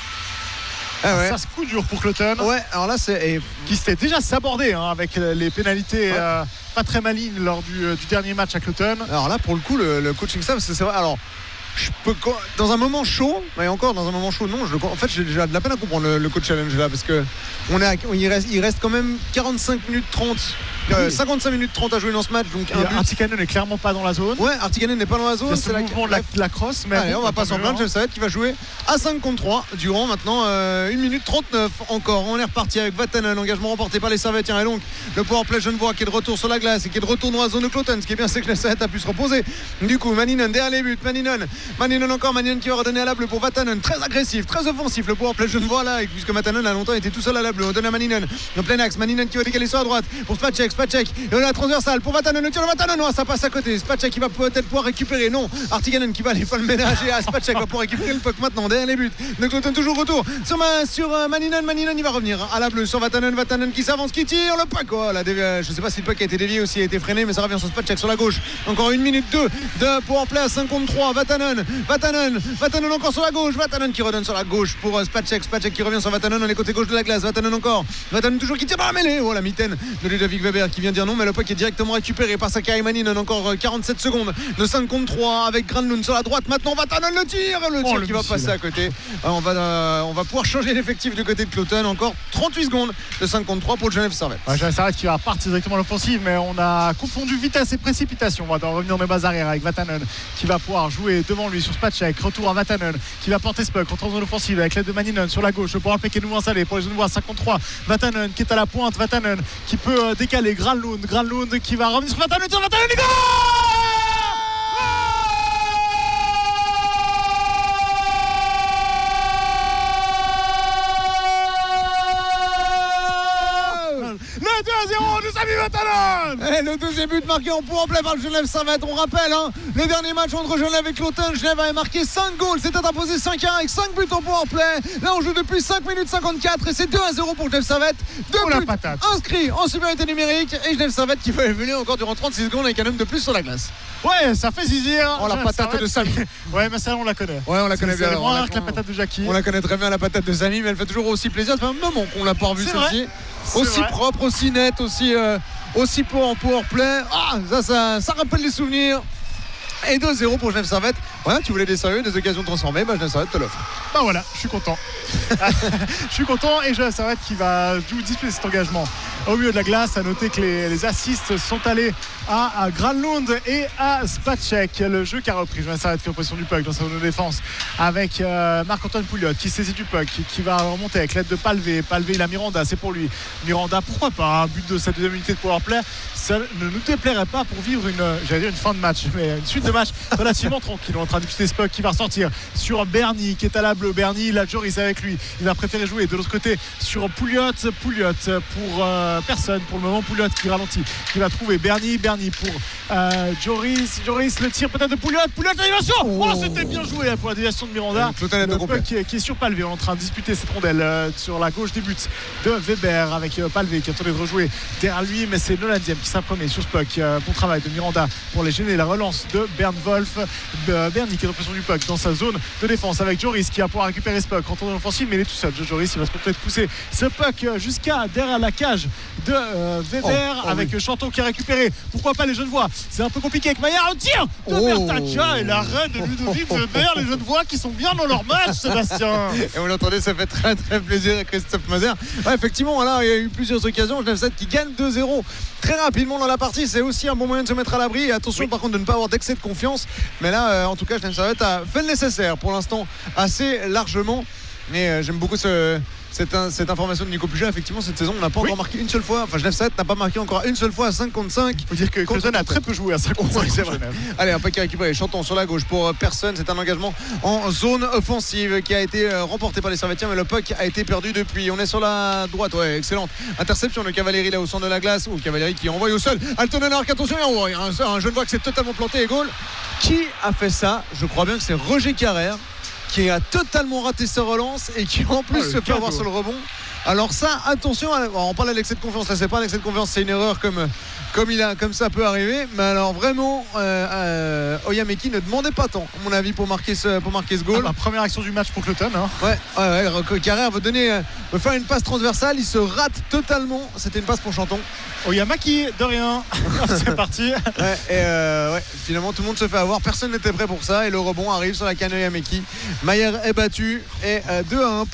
Ça se coup dur pour Cloton. Ouais, alors là qui s'était déjà sabordé avec les pénalités pas très malignes lors du dernier match à Cloton. Alors là pour le coup le coaching staff c'est vrai. Alors dans un moment chaud, mais encore dans un moment chaud, non, en fait j'ai déjà de la peine à comprendre le coach challenge là, parce que il reste quand même 45 minutes 30, 55 minutes 30 à jouer dans ce match, donc Artikainen n'est clairement pas dans la zone. Ouais, Artikainen n'est pas dans la zone. C'est le mouvement de la crosse, mais allez, on va pas s'en plaindre. Genève Servette qui va jouer à 5 contre 3 durant maintenant 1 minute 39 encore. On est reparti avec Vatanen, engagement remporté par les Servettiens, et donc le powerplay genevois qui est de retour sur la glace et qui est de retour dans la zone de Cloton. Ce qui est bien, c'est que Genève Servette a pu se reposer. Du coup, Maninen derrière les buts, Maninen qui va redonner à la bleue pour Vatanen, très agressif, très offensif le powerplay genevois là, puisque Vatanen a longtemps été tout seul à la bleue. On donne à Maninen en plein axe, Maninen qui va décaler sur la droite pour Spacek, et on a la transversale pour Vatanen, le tir de Vatanen, non, ça passe à côté. Spacek qui va peut-être pouvoir récupérer, non, Artikainen qui va aller faire le ménage, et Spacek va pouvoir récupérer le puck maintenant derrière les buts. Donc Cloton toujours retour sur Maninen, il va revenir à la bleue sur Vatanen qui s'avance, qui tire le puck. Je sais pas si le puck a été dévié ou s'il a été freiné, mais ça revient sur Spacek sur la gauche. Encore 1 minute 2 de powerplay à 5 contre 3. Vatanen encore sur la gauche, Vatanen qui redonne sur la gauche pour Spacek qui revient sur Vatanen dans les côtés gauche de la glace. Vatanen toujours qui tire dans la mêlée. La mitaine de Ludovic Weber qui vient dire non, mais le puck est directement récupéré par Sakai Maninen. Encore 47 secondes de 5 contre 3 avec Granlund sur la droite. Maintenant Vatanen le tir qui va passer à côté. On va pouvoir changer l'effectif du côté de Cloton. Encore 38 secondes de 5 contre 3 pour le Genève Servette. Genève Servette qui va partir directement à l'offensive, mais on a confondu vitesse et précipitation. On va revenir de base arrière avec Vatanen qui va pouvoir jouer devant lui sur Spacek. Retour à Vatanen qui va porter ce puck, retour dans l'offensive avec l'aide de Maninen sur la gauche. Le powerplay qui est nouveau installé pour les Genevois. 53. Vatanen qui est à la pointe, Vatanen qui peut décaler Granlund qui va revenir sur Vatanen, les gars. Le 2-0 de Sami Vatanen. Et le deuxième but marqué en powerplay par le Genève Servette. On rappelle le dernier match entre Genève et Cloton. Genève avait marqué 5 goals, s'était imposé 5-1 avec 5 buts en powerplay. Là on joue depuis 5 minutes 54 et c'est 2-0 pour Genève Servette. 2 buts inscrits en supériorité numérique, et Genève Servette qui va évoluer encore durant 36 secondes avec un homme de plus sur la glace. Ouais, ça fait zizir. La patate de Sami. Ouais, mais ça on la connaît. Ouais, on la connaît bien. C'est moins rare que la patate de Jackie. On la connaît très bien, la patate de Sami, mais elle fait toujours aussi plaisir. Ça fait un moment qu'on l'a pas revue celle-ci. Aussi propre, aussi nette, aussi en powerplay. Ça rappelle les souvenirs. Et 2-0 pour Genève Servette. Ouais, tu voulais des sérieux, des occasions transformées, Genève Servette te l'offre. Voilà, je suis content. Je suis content, et Genève Servette qui va disputer cet engagement au milieu de la glace. À noter que les assists sont allés à Granlund et à Spacek. Le jeu qui a repris, Genève Servette qui a possession du puck dans sa zone de défense avec Marc-Antoine Pouliot qui saisit du puck, qui va remonter avec l'aide de Palvé. Il a Miranda, c'est pour lui. Miranda, pourquoi pas un but de cette deuxième unité de powerplay, ça ne nous déplairait pas pour vivre une fin de match, mais une suite de match relativement tranquille. On est en train de discuter ce puck qui va ressortir sur Berny qui est à la bleue. Berny, il a Joris avec lui, il va préférer jouer de l'autre côté sur Pouliot pour personne pour le moment. Pouliot qui ralentit, qui va trouver Berny pour Joris, le tir peut-être de Pouliot, l'animation. C'était bien joué pour la déviation de Miranda. Le puck qui est sur Palvé. On est en train de disputer cette rondelle sur la gauche des buts de Weber avec Palvé qui attendait de rejouer derrière lui, mais c'est Nolan Diem qui s'imprenait sur ce puck. Bon travail de Miranda pour les gêner. La relance de Bernd Wolf, Berny qui est en pression du puck dans sa zone de défense avec Joris qui va pouvoir récupérer ce puck, rentrer dans l'offensive, mais il est tout seul. Joris, il va se peut-être pousser ce puck jusqu'à derrière la cage de Weber avec Chanton qui a récupéré. Pourquoi pas les Genevois? C'est un peu compliqué avec Maillard. Le tir de Bertaccia et l'arrêt de Ludovic Weber. Les Genevois qui sont bien dans leur match, Sébastien. Et vous l'entendez, ça fait très très plaisir à Christophe Mazer. Effectivement, là il y a eu plusieurs occasions. Genève Servette qui gagne 2-0 très rapidement dans la partie. C'est aussi un bon moyen de se mettre à l'abri. Et attention par contre de ne pas avoir d'excès de confiance. Mais là, en tout cas, Genève Servette a fait le nécessaire pour l'instant assez largement. Mais j'aime beaucoup cette information de Nico Puchat. Effectivement, cette saison, on n'a pas encore marqué une seule fois. Enfin, Genève 7 n'a pas marqué encore une seule fois à 5 contre 5. Il faut dire que Cloton a très peu joué à 5 contre 5. Ouais, c'est vrai. Allez, un paquet récupéré. Chantons sur la gauche pour personne. C'est un engagement en zone offensive qui a été remporté par les Servetiens, mais le puck a été perdu depuis. On est sur la droite. Ouais, excellente interception de Cavalieri là au centre de la glace. Ou Cavalieri qui envoie au sol. Altonen arc, attention. Il y a un jeune voix qui s'est totalement planté et goal. Qui a fait ça? Je crois bien que c'est Roger Carrère qui a totalement raté sa relance et qui en plus se fait avoir sur le rebond. Alors ça, attention, on parle d'excès de confiance, là c'est pas un excès de confiance, c'est une erreur comme ça peut arriver. Mais alors vraiment, Oyameki ne demandait pas tant, à mon avis, pour marquer ce goal. Première action du match pour Cloton. Hein. Ouais. Carrère veut faire une passe transversale, il se rate totalement. C'était une passe pour Chanton. Oyameki, de rien. C'est parti. Finalement tout le monde se fait avoir, personne n'était prêt pour ça et le rebond arrive sur la canne Oyameki. Mayer est battu et 2-1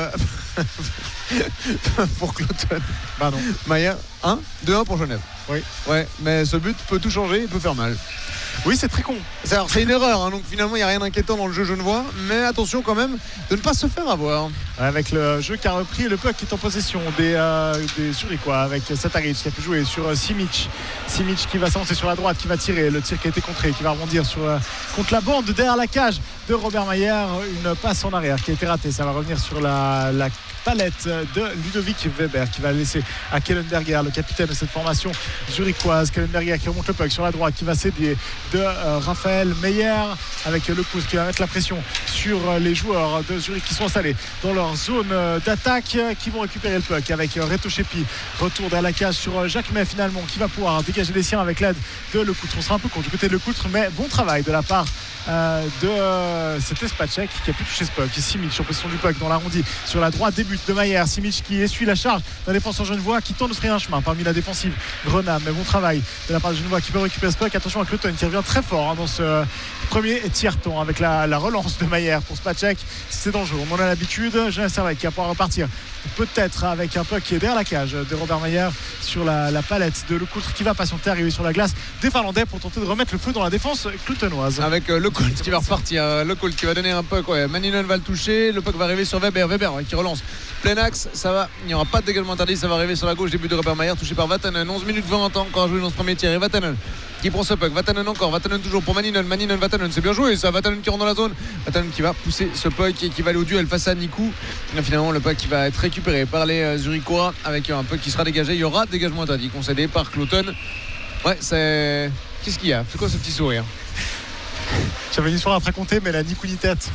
pour Cloton. Pardon. Mayer 2-1 pour Genève. Oui. Ouais, mais ce but peut tout changer, il peut faire mal. Oui, c'est très con. C'est une erreur, donc finalement il n'y a rien d'inquiétant dans le jeu genevois, mais attention quand même de ne pas se faire avoir. Avec le jeu qui a repris, le puck qui est en possession des Zurichois, avec Sataric qui a pu jouer sur Simic qui va s'avancer sur la droite, qui va tirer, le tir qui a été contré, qui va rebondir contre la bande derrière la cage de Robert Mayer. Une passe en arrière qui a été ratée, ça va revenir sur la palette de Ludovic Weber qui va laisser à Kellenberger, le capitaine de cette formation zurichoise. Kellenberger qui remonte le puck sur la droite, qui va céder de Raphaël Meyer avec le pouce qui va mettre la pression sur les joueurs de Zurich qui sont installés dans leur zone d'attaque, qui vont récupérer le puck avec Reto Chepi. Retour dans la cage sur Jacques May finalement, qui va pouvoir dégager les siens avec l'aide de Lecoutre. On sera un peu contre du côté de Lecoutre, mais bon travail de la part de cet Spacek qui a pu toucher ce puck. Simic sur position du puck dans l'arrondi sur la droite, début de Mayer. Simic qui essuie la charge d'un défenseur genevois qui tente de se frayer un chemin parmi la défensive Grenade, mais bon travail de la part de Genevois qui peut récupérer ce puck. Attention à Cloton qui revient très fort dans ce premier tiers-temps avec la relance de Mayer pour Spacek. C'est dangereux, on en a l'habitude. Genève Servette qui va pouvoir repartir peut-être avec un puck qui est derrière la cage de Robert Mayer sur la palette de Lecoutre qui va patienter, arriver sur la glace des Finlandais pour tenter de remettre le feu dans la défense cloutonoise. Avec Lecoult qui va repartir, Lecoult qui va donner un puck, Maninen va le toucher, le puck va arriver sur Weber qui relance plein axe, ça va, il n'y aura pas de dégagement interdit, ça va arriver sur la gauche, début de Robert Mayer touché par Vatanen. 11 minutes 20 encore à jouer dans ce premier tir et Vatanen qui prend ce puck, Vatanen encore, Vatanen toujours pour Maninen, Vatanen, c'est bien joué ça, Vatanen qui rentre dans la zone, Vatanen qui va pousser ce puck et qui va aller au duel face à Nikou. Et finalement le puck qui va être récupéré par les Zurichois avec un puck qui sera dégagé, il y aura dégagement interdit concédé par Cloton. Ouais, c'est... Qu'est-ce qu'il y a? C'est quoi ce petit sourire? J'avais une histoire à te raconter, mais elle a ni coup ni tête.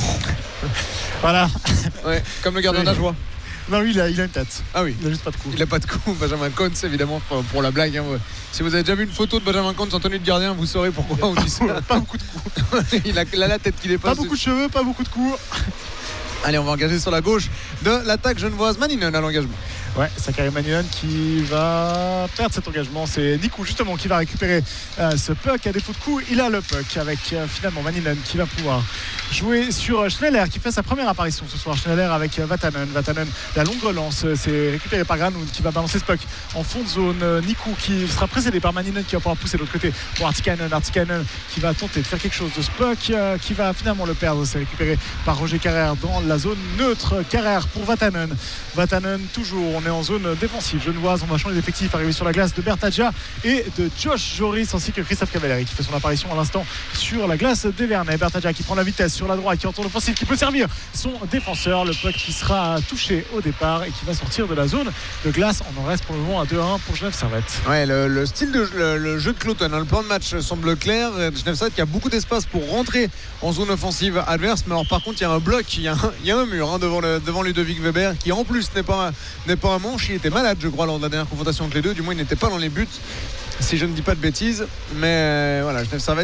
Voilà. Ouais, comme le gardien d'Ajoie. Non, oui, il a une tête. Ah oui. Il a juste pas de coup. Il a pas de coup. Benjamin Contz, évidemment, pour la blague. Si vous avez déjà vu une photo de Benjamin Contz en tenue de gardien, vous saurez pourquoi on dit ça. Pas beaucoup de coups. il a la tête qui dépasse. Pas beaucoup de cheveux, pas beaucoup de coups. Allez, on va engager sur la gauche de l'attaque genevoise. Maninen à l'engagement. Ouais, Sakari Maninen qui va perdre cet engagement. C'est Nikou justement qui va récupérer ce puck à défaut de coup. Il a le puck avec finalement Maninen qui va pouvoir jouer sur Schneller qui fait sa première apparition ce soir. Schneller avec Vatanen, la longue relance, c'est récupéré par Granoud qui va balancer ce puck en fond de zone. Nikou qui sera précédé par Maninen qui va pouvoir pousser de l'autre côté pour Artikainen qui va tenter de faire quelque chose de ce puck qui va finalement le perdre. C'est récupéré par Roger Carrère dans la zone neutre. Carrère pour Vatanen toujours, on est en zone défensive genevoise. On va changer d'effectif, arrivé sur la glace de Bertadja et de Josh Joris ainsi que Christophe Cavalieri qui fait son apparition à l'instant sur la glace d'Evernay. Bertadja qui prend la vitesse sur la droite, qui entoure l'offensive, qui peut servir son défenseur. Le puck qui sera touché au départ et qui va sortir de la zone de glace. On en reste pour le moment à 2-1 pour Genève Servette. Ouais, le style de le jeu de Cloton, le plan de match semble clair. Genève Servette qui a beaucoup d'espace pour rentrer en zone offensive adverse, mais alors par contre il y a un bloc, il y a un mur devant Ludovic Weber qui en plus n'est pas un manche. Il était malade je crois lors de la dernière confrontation entre les deux, du moins il n'était pas dans les buts si je ne dis pas de bêtises, mais voilà, Genève Servette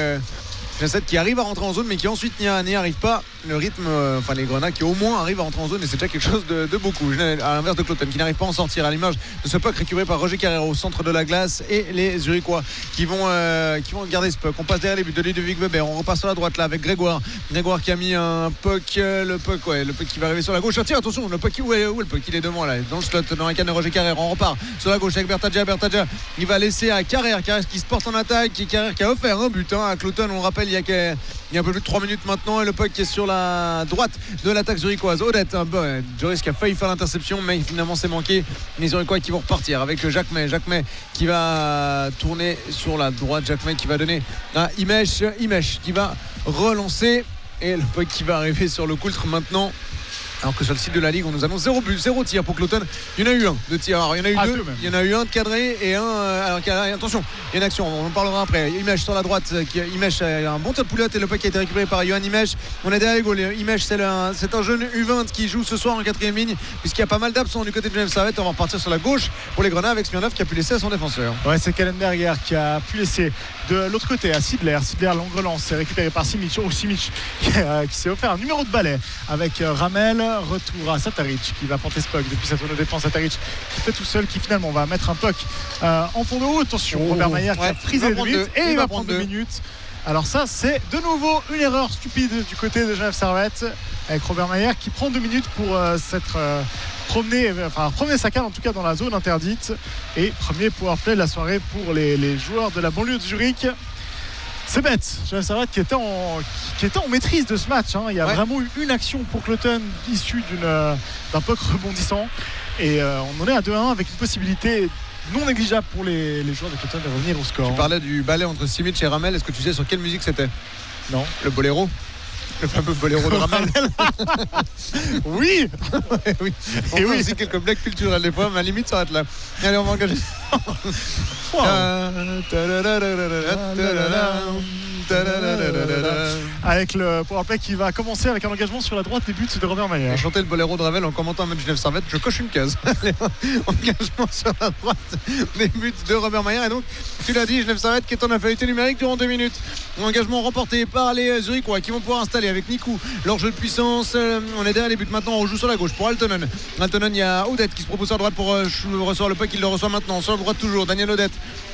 qui arrive à rentrer en zone mais qui ensuite n'y arrive pas. Le rythme, les Grenats qui au moins arrivent à rentrer en zone et c'est déjà quelque chose de beaucoup. À l'inverse de Cloton qui n'arrive pas à en sortir, à l'image de ce puck récupéré par Roger Carrère au centre de la glace et les Zurichois qui vont garder ce puck. On passe derrière les buts de Ludovic Weber, on repasse sur la droite là avec Grégoire qui a mis un puck, le puck qui va arriver sur la gauche. Tiens, attention, le puck où est le puck? Il est devant là, dans le slot, dans la canne de Roger Carrère. On repart sur la gauche avec Bertadja, il va laisser à Carrère qui se porte en attaque, Carrère qui a offert un but à Cloton, on le rappelle rappelle, il y a un peu plus de 3 minutes maintenant et le puck qui est sur la droite de l'attaque zurichoise. Odette, Joris qui a failli faire l'interception mais finalement c'est manqué. Les Zurichois qui vont repartir avec Jacquemet qui va tourner sur la droite, Jacquemet qui va donner à Imesh qui va relancer et le puck qui va arriver sur le coultre maintenant. Alors que sur le site de la Ligue, on nous annonce 0 but, 0 tir pour Cloton. Il y en a eu un de tir. Alors, il y en a eu deux. Il y en a eu un de cadré et un. Attention, il y a une action. On en parlera après. Imesh sur la droite. Imesh a un bon tir de poulotte et le puck a été récupéré par Johan Imesh. On est derrière les goals. Imesh, c'est un jeune U20 qui joue ce soir en 4ème ligne, puisqu'il y a pas mal d'absents du côté de Genève Servette. On va repartir sur la gauche pour les Grenats avec Smirnov qui a pu laisser à son défenseur. Ouais, c'est Kallenberger qui a pu laisser de l'autre côté à Sidler. Sidler, longue relance, c'est récupéré par Simic. Simic qui s'est offert un numéro de balai avec Ramel. Retour à Sataric qui va porter ce puck depuis sa zone de défense. Sataric qui fait tout seul, qui finalement va mettre un puck en fond de haut. Attention, Robert Mayer qui a frisé 2 minutes et il va prendre 2 minutes. Alors ça, c'est de nouveau une erreur stupide du côté de Genève Servette avec Robert Mayer qui prend 2 minutes pour s'être promener sa canne en tout cas dans la zone interdite et premier powerplay de la soirée pour les joueurs de la banlieue de Zurich. C'est bête, Genève Servette qui était en maîtrise de ce match, hein. Il y a vraiment eu une action pour Cloton issue d'un puck rebondissant et on en est à 2-1 avec une possibilité non négligeable pour les joueurs de Cloton de revenir au score. Tu parlais du balai entre Simic et Ramel, est-ce que tu sais sur quelle musique c'était? Non. Le boléro? Le fameux boléro de Ramel. Oui. Oui. Et oui, c'est quelques blagues culturelles des fois, mais à la limite ça va être là. Allez, on va engager. Avec le powerplay qui va commencer avec un engagement sur la droite des buts de Robert Mayer. Chanter le boléro de Ravel en commentant un match Genève Servette, je coche une case. Engagement sur la droite des buts de Robert Mayer. Et donc, tu l'as dit, Genève Servette qui est en infériorité numérique durant 2 minutes. Engagement remporté par les Zurichois qui vont pouvoir installer avec Nikou leur jeu de puissance. On est derrière les buts maintenant, on joue sur la gauche pour Altonen. Il y a Odette qui se propose sur la droite pour recevoir le puck, il le reçoit maintenant. Sur la droite toujours, Daniel Odette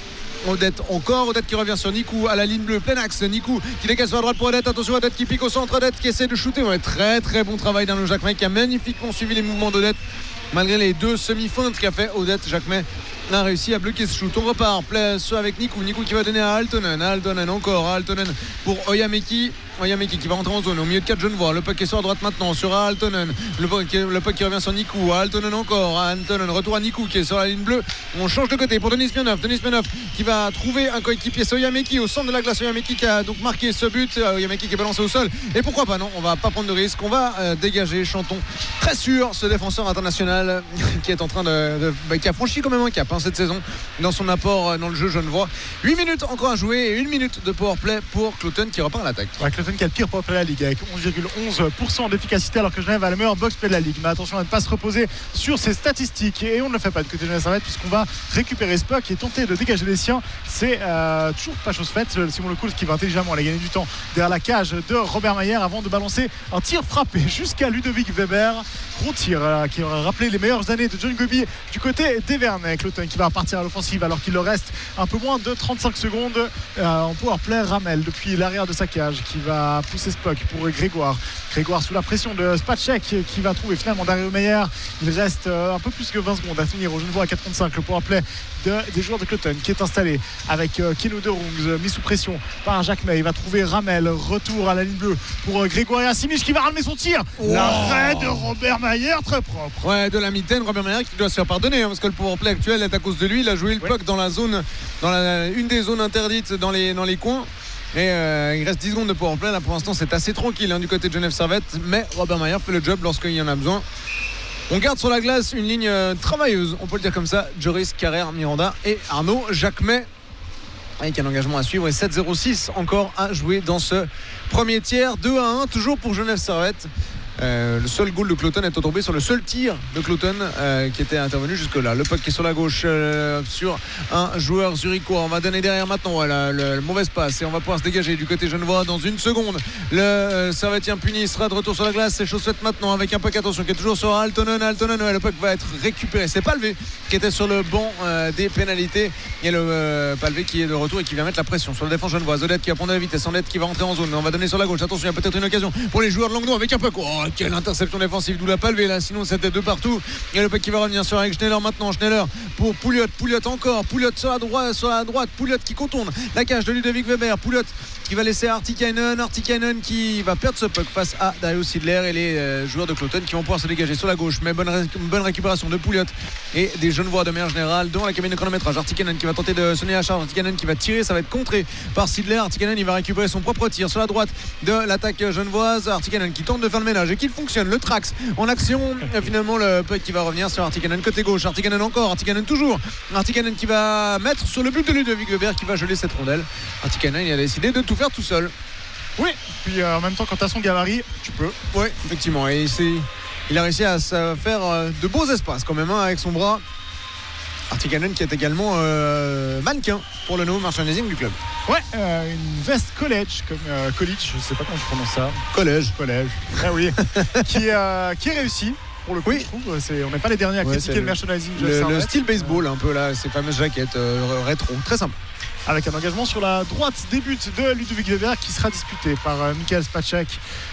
qui revient sur Nikou à la ligne bleue, plein axe. Nikou qui dégage sur la droite pour Odette. Attention, Odette qui pique au centre, Odette qui essaie de shooter. Très très bon travail d'Arnaud Jacquemet qui a magnifiquement suivi les mouvements d'Odette malgré les 2 semi-feintes qu'a fait Odette. Jacquemet a réussi à bloquer ce shoot. On repart avec Nikou qui va donner à Altonen encore à Altonen pour Oyameki qui va rentrer en zone au milieu de 4 Genevois. Le puck est sur la droite maintenant sur Altonen. Le puck qui revient sur Nikou. Altonen encore. Retour à Nikou qui est sur la ligne bleue. On change de côté pour Denis Smirnov qui va trouver un coéquipier. C'est Oyameki au centre de la glace. Oyameki qui a donc marqué ce but. Oyameki qui est balancé au sol. Et pourquoi pas, non, on va pas prendre de risque. On va dégager Chanton très sûr ce défenseur international qui est en train qui a franchi quand même un cap cette saison dans son apport dans le jeu genevois. 8 minutes encore à jouer et 1 minute de powerplay pour Cloton qui repart à l'attaque. Cloton qui a le pire powerplay de la Ligue avec 11,11% d'efficacité alors que Genève a le meilleur box-play de la Ligue. Mais attention à ne pas se reposer sur ses statistiques et on ne le fait pas de côté de Genève Servette puisqu'on va récupérer ce puck et tenter de dégager les siens. C'est toujours pas chose faite. Simon Lecoultre qui va intelligemment aller gagner du temps derrière la cage de Robert Mayer avant de balancer un tir frappé jusqu'à Ludovic Weber. Gros tir qui aura rappelé les meilleures années de John Gobi du côté d'Evernay. Cloton qui va repartir à l'offensive alors qu'il leur reste un peu moins de 35 secondes en powerplay. Ramel depuis l'arrière de sa cage qui va pousser ce puck pour Grégoire sous la pression de Spacek qui va trouver finalement Dario Meyer. Il reste un peu plus que 20 secondes à finir au Genevois à 4,35. Le powerplay des joueurs de Cloton qui est installé avec Keno de Rungs mis sous pression par Jacquemet. Il va trouver Ramel, retour à la ligne bleue pour Grégoire et Simic qui va ramener son tir. L'arrêt de Robert Mayer très propre. De la mitaine, Robert Mayer qui doit se faire pardonner parce que le powerplay actuel est à cause de lui. Il a joué le puck dans la zone, une des zones interdites dans les coins. Et il reste 10 secondes de powerplay. Là pour l'instant c'est assez tranquille du côté de Genève Servette. Mais Robert Mayer fait le job lorsqu'il y en a besoin. On garde sur la glace une ligne travailleuse, on peut le dire comme ça. Joris, Carrère, Miranda et Arnaud Jacquemet. Avec un engagement à suivre et 7-0-6 encore à jouer dans ce premier tiers. 2-1 toujours pour Genève Servette. Le seul goal de Cloton est tombé sur le seul tir de Cloton qui était intervenu jusque là. Le puck qui est sur la gauche sur un joueur zurichois. On va donner derrière maintenant le mauvaise passe et on va pouvoir se dégager du côté genevois dans une seconde. Le Servettien puni sera de retour sur la glace. C'est chose faite maintenant avec un puck, attention, qui est toujours sur Altonen. Le puck va être récupéré. C'est Palvé qui était sur le banc des pénalités Il y a le Palvé qui est de retour et qui vient mettre la pression sur le défense genevoise. Odette qui va prendre la vitesse, Odette qui va rentrer en zone, mais on va donner sur la gauche. Attention, il y a peut-être une occasion pour les joueurs de Languedoc avec un puck. Oh, quelle interception défensive d'où la Palvé là, sinon c'était de partout. Il y a le puck qui va revenir sur Eric Schneller maintenant. Schneller pour Pouliot encore. Pouliot sur la droite. Pouliot qui contourne la cage de Ludovic Weber. Pouliot qui va laisser Artikainen qui va perdre ce puck face à Dario Sidler et les joueurs de Cloton qui vont pouvoir se dégager sur la gauche. Mais bonne récupération de Pouliot et des Genevois de manière générale devant la cabine de chronométrage. Artikainen qui va tenter de sonner la charge. Artikainen qui va tirer, ça va être contré par Sidler. Artikainen il va récupérer son propre tir sur la droite de l'attaque genevoise. Artikainen qui tente de faire le ménage et qu'il fonctionne. Le Trax en action et finalement le puck qui va revenir sur Artikainen côté gauche. Artikainen encore, Artikainen toujours. Artikainen qui va mettre sur le but de Ludovic Weber qui va geler cette rondelle. Artikainen il a décidé de tout faire tout seul. Oui, puis en même temps quand tu as son gabarit tu peux. Oui, effectivement, et il a réussi à se faire de beaux espaces quand même avec son bras. Artikainen qui est également mannequin pour le nouveau merchandising du club. Ouais, une veste college, comme college, je sais pas comment je prononce ça. Collège. Ah oui, qui est réussi. Pour le coup, je trouve, on n'est pas les derniers à critiquer le merchandising. Le style baseball, un peu là, ces fameuses jaquettes rétro, très sympa. Avec un engagement sur la droite des buts de Ludovic Weber qui sera disputé par Michael Spacek.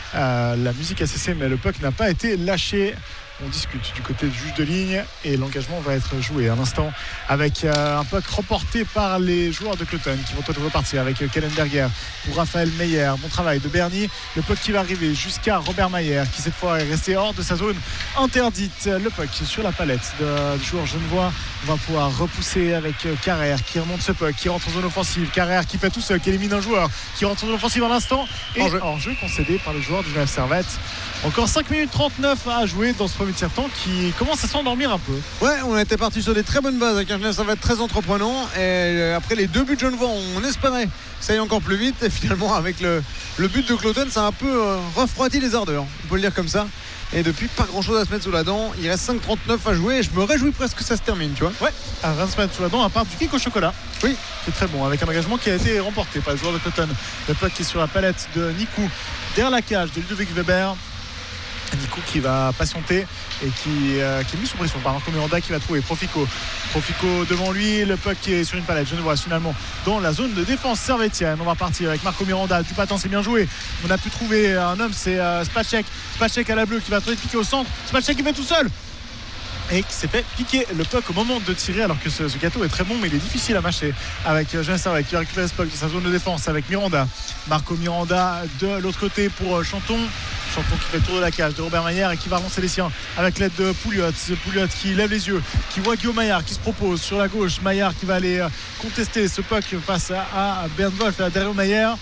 La musique a cessé, mais le puck n'a pas été lâché. On discute du côté du juge de ligne et l'engagement va être joué un instant avec un puck remporté par les joueurs de Cloton qui vont peut-être repartir avec Kellenberger pour Raphaël Meyer. Bon travail de Bernie. Le puck qui va arriver jusqu'à Robert Mayer qui cette fois est resté hors de sa zone interdite. Le puck sur la palette du joueur genevois. On va pouvoir repousser avec Carrère qui remonte ce puck, qui rentre en zone offensive. Carrère qui fait tout seul, qui élimine un joueur, qui rentre en zone offensive à l'instant et hors-jeu concédé par le joueur du Genève Servette. Encore 5 minutes 39 à jouer dans ce premier tiers-temps qui commence à s'endormir un peu. Ouais, on était parti sur des très bonnes bases avec un Genève Servette très entreprenant et après les deux buts de Genevois, on espérait que ça aille encore plus vite et finalement avec le but de Cloton, ça a un peu refroidi les ardeurs, on peut le dire comme ça. Et depuis, pas grand chose à se mettre sous la dent. Il reste 5,39 à jouer et je me réjouis presque que ça se termine, tu vois. Ouais, à rien se mettre sous la dent à part du kick au chocolat. Oui, c'est très bon avec un engagement qui a été remporté par le joueur de Cloton. Le puck qui est sur la palette de Nikou derrière la cage de Ludovic Weber. Nikou qui va patienter et qui est mis sous pression par Marco Miranda qui va trouver Profico devant lui, le puck qui est sur une palette genevoise finalement dans la zone de défense servétienne. On va partir avec Marco Miranda, du patin, c'est bien joué, on a pu trouver un homme, c'est Spacek à la bleue qui va trouver piquer au centre, Spacek qui fait tout seul et qui s'est fait piquer le puck au moment de tirer alors que ce gâteau est très bon mais il est difficile à mâcher avec Genève Servette qui va récupérer ce puck de sa zone de défense avec Miranda. Marco Miranda de l'autre côté pour Chanton qui fait le tour de la cage de Robert Maillard et qui va relancer les siens avec l'aide de Pouliot qui lève les yeux, qui voit Guillaume Maillard qui se propose sur la gauche. Maillard qui va aller contester ce puck face à Bernd Wolf derrière Maillard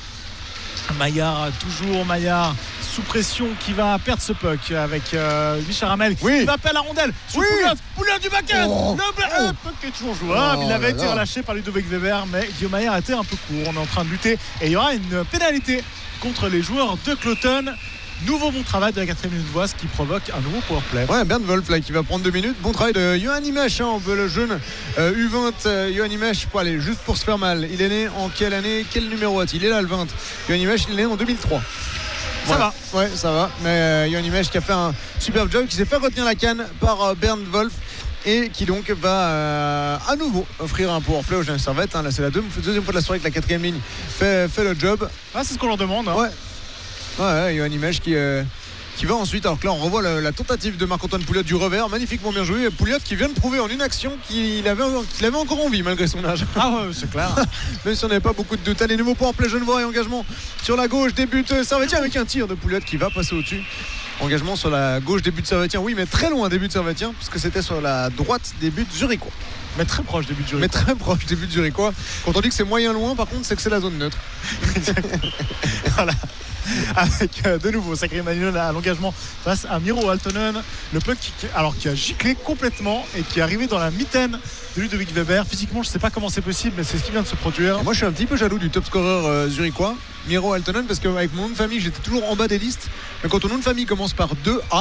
sous pression qui va perdre ce puck avec Michel Ramel qui va perdre la rondelle sur Pouliot du baquet. Le puck est toujours jouable, il avait été relâché par Ludovic Weber mais Guillaume Maillard a été un peu court. On est en train de lutter et il y aura une pénalité contre les joueurs de Cloton. Nouveau bon travail de la 4e minute voix qui provoque un nouveau powerplay. Ouais, Bernd Wolf là, qui va prendre 2 minutes. Bon travail de Johan Imech, le jeune U20 Johan Imech pour aller juste pour se faire mal. Il est né en quelle année? Quel numéro a-t-il? Il est là le 20. Johan Imech, il est né en 2003. Ça va. Ouais, ça va. Mais Johan Imech qui a fait un superbe job, qui s'est fait retenir la canne par Bernd Wolf et qui donc va à nouveau offrir un powerplay au Genève Servette. Là, c'est la deuxième fois de la soirée que la 4e ligne fait le job. Ah, c'est ce qu'on leur demande. Ouais, Johan Imech qui va ensuite, alors que là on revoit la tentative de Marc-Antoine Pouliot du revers, magnifiquement bien joué. Pouliot qui vient de prouver en une action qu'il avait encore envie malgré son âge. Ah ouais, c'est clair. Même si on n'avait pas beaucoup de doute. Allez, nouveau powerplay genevois et engagement sur la gauche, début Servetien avec un tir de Pouliot qui va passer au-dessus. Engagement sur la gauche, début de Servetien, oui, mais très loin début de Servetien, parce que c'était sur la droite, début de Zurichois. Mais très proche début de Zurichois. Mais très proche début de Zurichois. Quand on dit que c'est moyen loin, par contre, c'est que c'est la zone neutre. Voilà. Avec de nouveau sacré Manuel à l'engagement face à Miro Aaltonen. Le puck qui a giclé complètement et qui est arrivé dans la mitaine de Ludovic Weber. Physiquement, je ne sais pas comment c'est possible, mais c'est ce qui vient de se produire. Et moi, je suis un petit peu jaloux du top scoreur zurichois, Miro Aaltonen, parce qu'avec mon nom de famille, j'étais toujours en bas des listes. Mais quand ton nom de famille commence par 2A,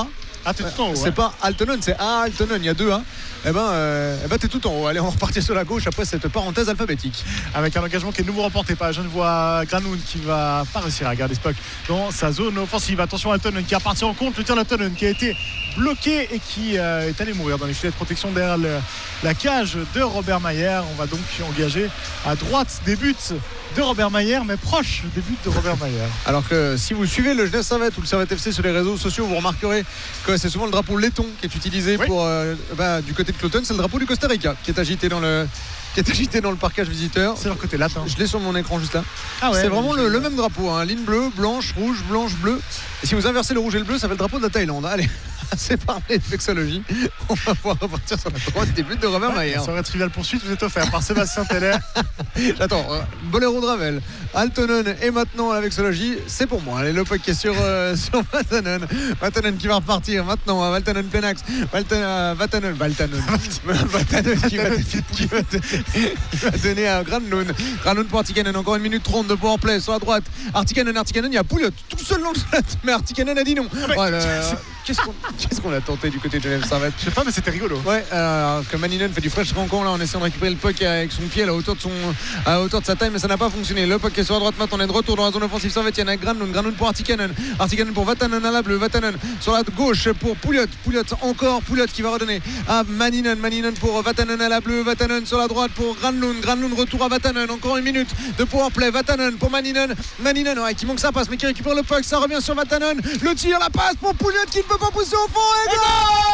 Ah, t'es tout en haut. C'est pas Altonen, c'est Altonen. Il y a 2 eh ben t'es tout en haut. Allez, on va repartir sur la gauche après cette parenthèse alphabétique. Avec un engagement qui est de nouveau remporté par Genevois Granlund qui va pas réussir à garder Spock dans sa zone offensive. Attention à Altonen qui a parti en compte le tir d'Altonen qui a été bloqué et qui est allé mourir dans les filets de protection derrière la cage de Robert Mayer. On va donc engager à droite des buts de Robert Mayer, mais proche des buts de Robert Mayer. Alors que si vous suivez le Genève Servette ou le Servette FC sur les réseaux sociaux, vous remarquerez que c'est souvent le drapeau laiton qui est utilisé pour du côté de Cloton. C'est le drapeau du Costa Rica qui est agité dans le parquage visiteur. C'est leur côté latin. Je l'ai sur mon écran juste là. Ouais, c'est vraiment le même drapeau, ligne bleue, blanche, rouge, blanche, bleue. Et si vous inversez le rouge et le bleu, ça fait le drapeau de la Thaïlande. Allez, c'est parlé de vexologie. On va pouvoir repartir sur la droite des buts de Robert Mayer. Ça aurait trivial poursuite, vous êtes offert par Sébastien Teller. Attends, Boléro de Ravel, Altonen et maintenant la vexologie, c'est pour moi. Allez, le puck qui est sur Vatanen. Vatanen qui va repartir maintenant à Vatanen Penax. Vatanen qui va donner à Granlund. Granlund pour Artikanen, encore 1 minute 30 de powerplay sur la droite. Artikanen, il y a Pouliot tout seul dans le slot, mais Artikanen a dit non. Voilà. Qu'est-ce qu'on a tenté du côté de Genève Servette? Je sais pas, mais c'était rigolo. Ouais, alors que Maninen fait du fresh rancon là en essayant de récupérer le puck avec son pied à la hauteur de sa taille, mais ça n'a pas fonctionné. Le puck est sur la droite maintenant, on est de retour dans la zone offensive servettienne avec Granlund pour Artikanen pour Vatanen à la bleue, Vatanen sur la gauche pour Pouliot qui va redonner à Maninen pour Vatanen à la bleue, Vatanen sur la droite pour Granlund retour à Vatanen, encore 1 minute de powerplay, Vatanen pour Maninen qui manque sa passe mais qui récupère le puck, ça revient sur Vatanen, le tir, la passe pour Pouliot qui ne peut pas pousser au fond et goal!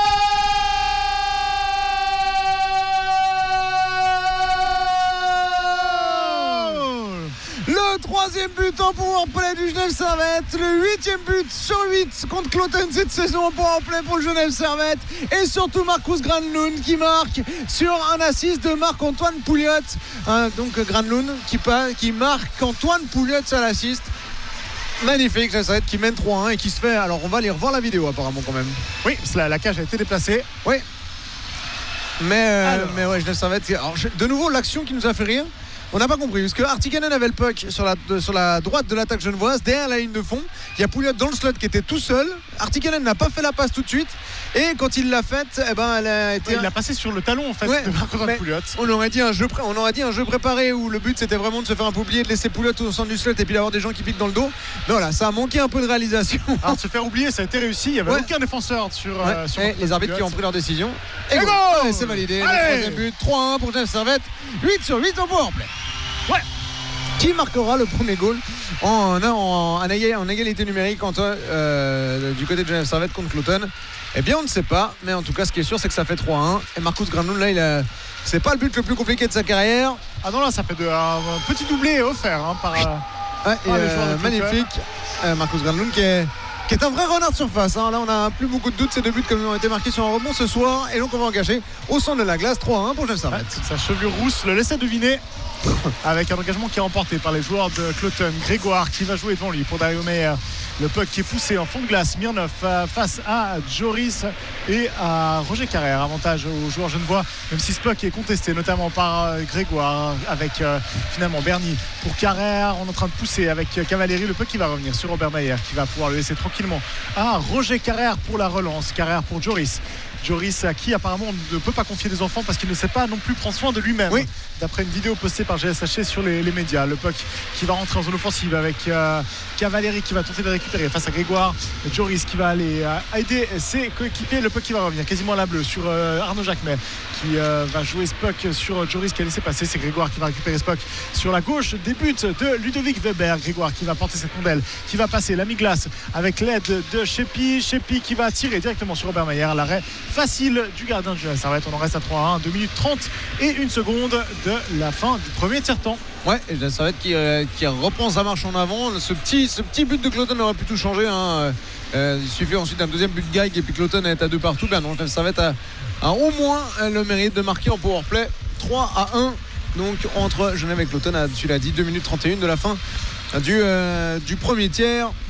Le 3e but en powerplay du Genève Servette, le 8e but sur 8 contre Cloton cette saison en powerplay pour le Genève Servette et surtout Marcus Granlund qui marque sur un assist de Marc-Antoine Pouliot. Donc Granlund qui marque Antoine Pouliot à l'assist. Magnifique, Genève Servette qui mène 3-1 et qui se fait. Alors on va aller revoir la vidéo apparemment quand même. Oui, la cage a été déplacée. Oui. Mais ouais, Genève Servette. Alors de nouveau l'action qui nous a fait rire. On n'a pas compris parce que Artikanen avait le puck sur la droite de l'attaque genevoise derrière la ligne de fond. Il y a Pouliot dans le slot qui était tout seul. Artikanen n'a pas fait la passe tout de suite et quand il l'a faite, elle a été. Il l'a passé sur le talon en fait de Marc-Antoine Pouliot. On aurait dit un jeu préparé où le but c'était vraiment de se faire un peu oublier, de laisser Pouliot au centre du slot et puis d'avoir des gens qui piquent dans le dos. Non là, ça a manqué un peu de réalisation. Alors de se faire oublier, ça a été réussi. Il n'y avait aucun défenseur sur les arbitres qui ont pris leur décision. Et go. C'est validé. Le 3e but, 3-1 pour Genève Servette. 8 sur 8 en powerplay. Ouais. Qui marquera le premier goal en égalité numérique du côté de Genève Servette contre Cloton? Eh bien on ne sait pas, mais en tout cas ce qui est sûr c'est que ça fait 3-1 et Marcus Granlund là c'est pas le but le plus compliqué de sa carrière. Ah non là ça fait un petit doublé offert par les joueurs de magnifique Marcus Granlund qui est un vrai renard de surface. Là on a plus beaucoup de doutes, ces 2 buts comme ont été marqués sur un rebond ce soir et donc on va engager au centre de la glace 3-1 pour Genève Servette. Sa chevelure rousse le laissait deviner. Avec un engagement qui est remporté par les joueurs de Cloton. Grégoire qui va jouer devant lui pour Dario Meyer. Le puck qui est poussé en fond de glace. Mirnov face à Joris et à Roger Carrère. Avantage aux joueurs genevois, même si ce puck est contesté notamment par Grégoire avec finalement Berny pour Carrère. On est en train de pousser avec Cavalieri. Le puck qui va revenir sur Robert Mayer qui va pouvoir le laisser tranquillement à Roger Carrère pour la relance. Carrère pour Joris à qui apparemment on ne peut pas confier des enfants parce qu'il ne sait pas non plus prendre soin de lui-même. Oui. D'après une vidéo postée par GSHC sur les médias. Le puck qui va rentrer en zone offensive avec Cavalieri qui va tenter de récupérer face à Grégoire. Joris qui va aller aider ses coéquipiers. Le puck qui va revenir quasiment à la bleue sur Arnaud Jacquemet qui va jouer ce puck sur Joris qui a laissé passer. C'est Grégoire qui va récupérer ce puck sur la gauche. Des buts de Ludovic Weber. Grégoire qui va porter cette rondelle, qui va passer la mi-glace avec l'aide de Shepi qui va tirer directement sur Robert Mayer. L'arrêt facile du gardien de Genève Servette. On en reste à 3-1, 2 minutes 30 et 1 seconde de la fin du premier tiers-temps. Ouais, et Genève Servette qui reprend sa marche en avant. Ce petit but de Cloton aurait pu tout changer. Il suffit ensuite d'un deuxième but de Gaig et puis Cloton est à 2 partout. Donc Genève Servette a au moins le mérite de marquer en powerplay 3-1. Donc entre Genève et Cloton, tu l'as dit, 2 minutes 31 de la fin du premier tiers.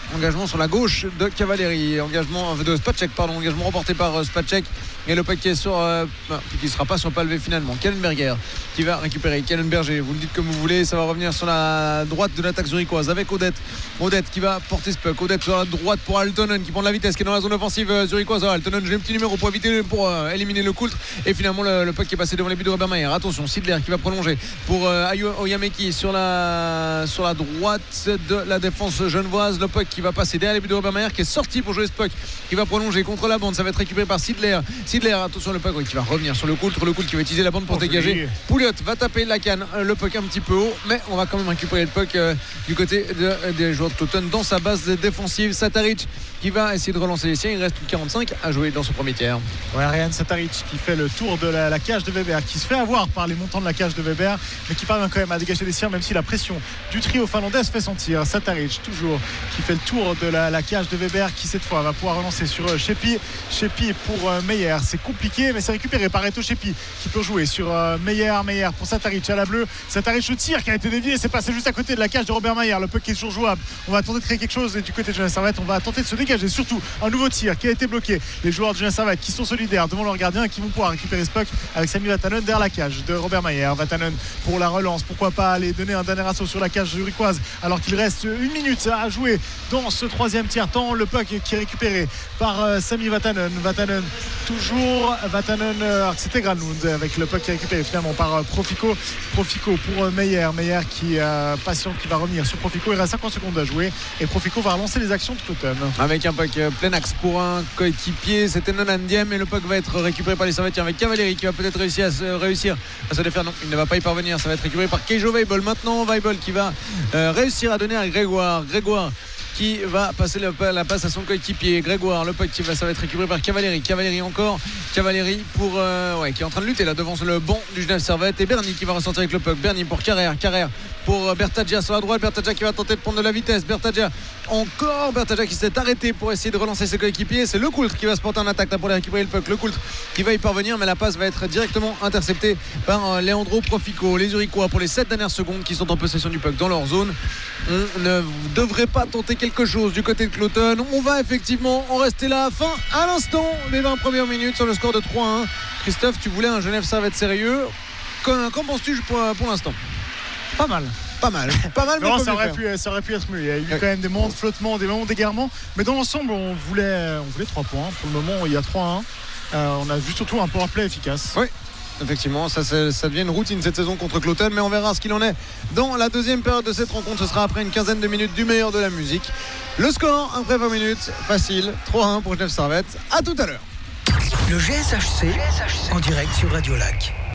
Engagement sur la gauche de Cavalieri, engagement de Spacek, engagement remporté par Spacek et le paquet qui ne sera pas sur Palvé finalement. Kellenberger qui va récupérer. Kellenberger, vous le dites comme vous voulez, ça va revenir sur la droite de l'attaque zurichoise avec Odette qui va porter ce puck. Odette sur la droite pour Altonen qui prend de la vitesse, qui est dans la zone offensive zurichoise. Altonen, j'ai un petit numéro pour éliminer le Coultre et finalement le puck qui est passé devant les buts de Robert Mayer. Attention, Sidler qui va prolonger pour Oyameki sur la droite de la défense genevoise. Le puck qui va passer derrière les buts de Robert Mayer, qui est sorti pour jouer ce puck, qui va prolonger contre la bande. Ça va être récupéré par Sidler, attention, le puck qui va revenir sur le Coultre qui va utiliser la bande pour dégager. Pouliot va taper la canne, le puck un petit peu haut, mais on va quand même récupérer le puck du côté des joueurs de Cloton dans sa base défensive. Sataric qui va essayer de relancer les siens. Il reste 45 à jouer dans ce premier tiers. Ouais, Ryan Sataric qui fait le tour de la cage de Weber, qui se fait avoir par les montants de la cage de Weber, mais qui parvient quand même à dégager les siens, même si la pression du trio finlandais se fait sentir. Sataric toujours qui fait le tour de la cage de Weber, qui cette fois va pouvoir relancer sur Sheppy pour Meyer. C'est compliqué, mais c'est récupéré par Eto Sheppy qui peut jouer sur Meyer pour Sataric à la bleue. Sataric le tir qui a été dévié, c'est passé juste à côté de la cage de Robert Mayer. Le puck qui est toujours jouable. On va tenter de créer quelque chose, et du côté de Genève Servette, on va tenter de se dégager. Surtout un nouveau tir qui a été bloqué. Les joueurs de Genève Servette qui sont solidaires devant leur gardien et qui vont pouvoir récupérer ce puck avec Sami Vatanen derrière la cage de Robert Mayer. Vatanen pour la relance, pourquoi pas aller donner un dernier assaut sur la cage zurichoise alors qu'il reste 1 minute à jouer dans ce troisième tiers-temps. Le puck qui est récupéré par Sami Vatanen. C'était Granlund avec le puck qui est récupéré finalement par Profico pour Meyer qui patiente, qui va revenir sur Profico. Il reste 50 secondes à jouer et Profico va relancer les actions de Cloton avec un puck plein axe pour un coéquipier. C'était Nonandième et le puck va être récupéré par les Servetiens avec Cavalieri qui va peut-être réussir à se défaire. Non, il ne va pas y parvenir. Ça va être récupéré par Keijo Weibel. Maintenant Weibel qui va réussir à donner à Grégoire qui va passer la passe à son coéquipier. Grégoire, le puck ça va être récupéré par Cavalieri pour qui est en train de lutter là devant le banc du Genève Servette, et Berny qui va ressortir avec le puck. Berny pour Carrère pour Bertaggia sur la droite. Bertaggia qui va tenter de prendre de la vitesse. Bertaggia qui s'est arrêté pour essayer de relancer ses coéquipiers. C'est le Coultre qui va se porter en attaque là pour aller récupérer le puck. Le Coultre qui va y parvenir, mais la passe va être directement interceptée par Leandro Profico. Les Zurichois pour les 7 dernières secondes qui sont en possession du puck dans leur zone. On ne devrait pas tenter quelque chose du côté de Cloton. On va effectivement en rester là à l'instant des 20 premières minutes sur le score de 3-1. Christophe, tu voulais un Genève Servette sérieux. Qu'en penses-tu pour l'instant? Pas mal. Mais non, ça aurait pu être mieux. Il y a eu quand même des moments de flottement, des moments d'égarement, mais dans l'ensemble on voulait 3 points. Pour le moment il y a 3-1. On a vu surtout un power play efficace. Oui, effectivement, ça devient une routine cette saison contre Cloton, mais on verra ce qu'il en est dans la deuxième période de cette rencontre. Ce sera après une quinzaine de minutes du meilleur de la musique. Le score après 20 minutes, facile, 3-1 pour Genève Servette. À tout à l'heure. Le GSHC en direct sur Radio Lac.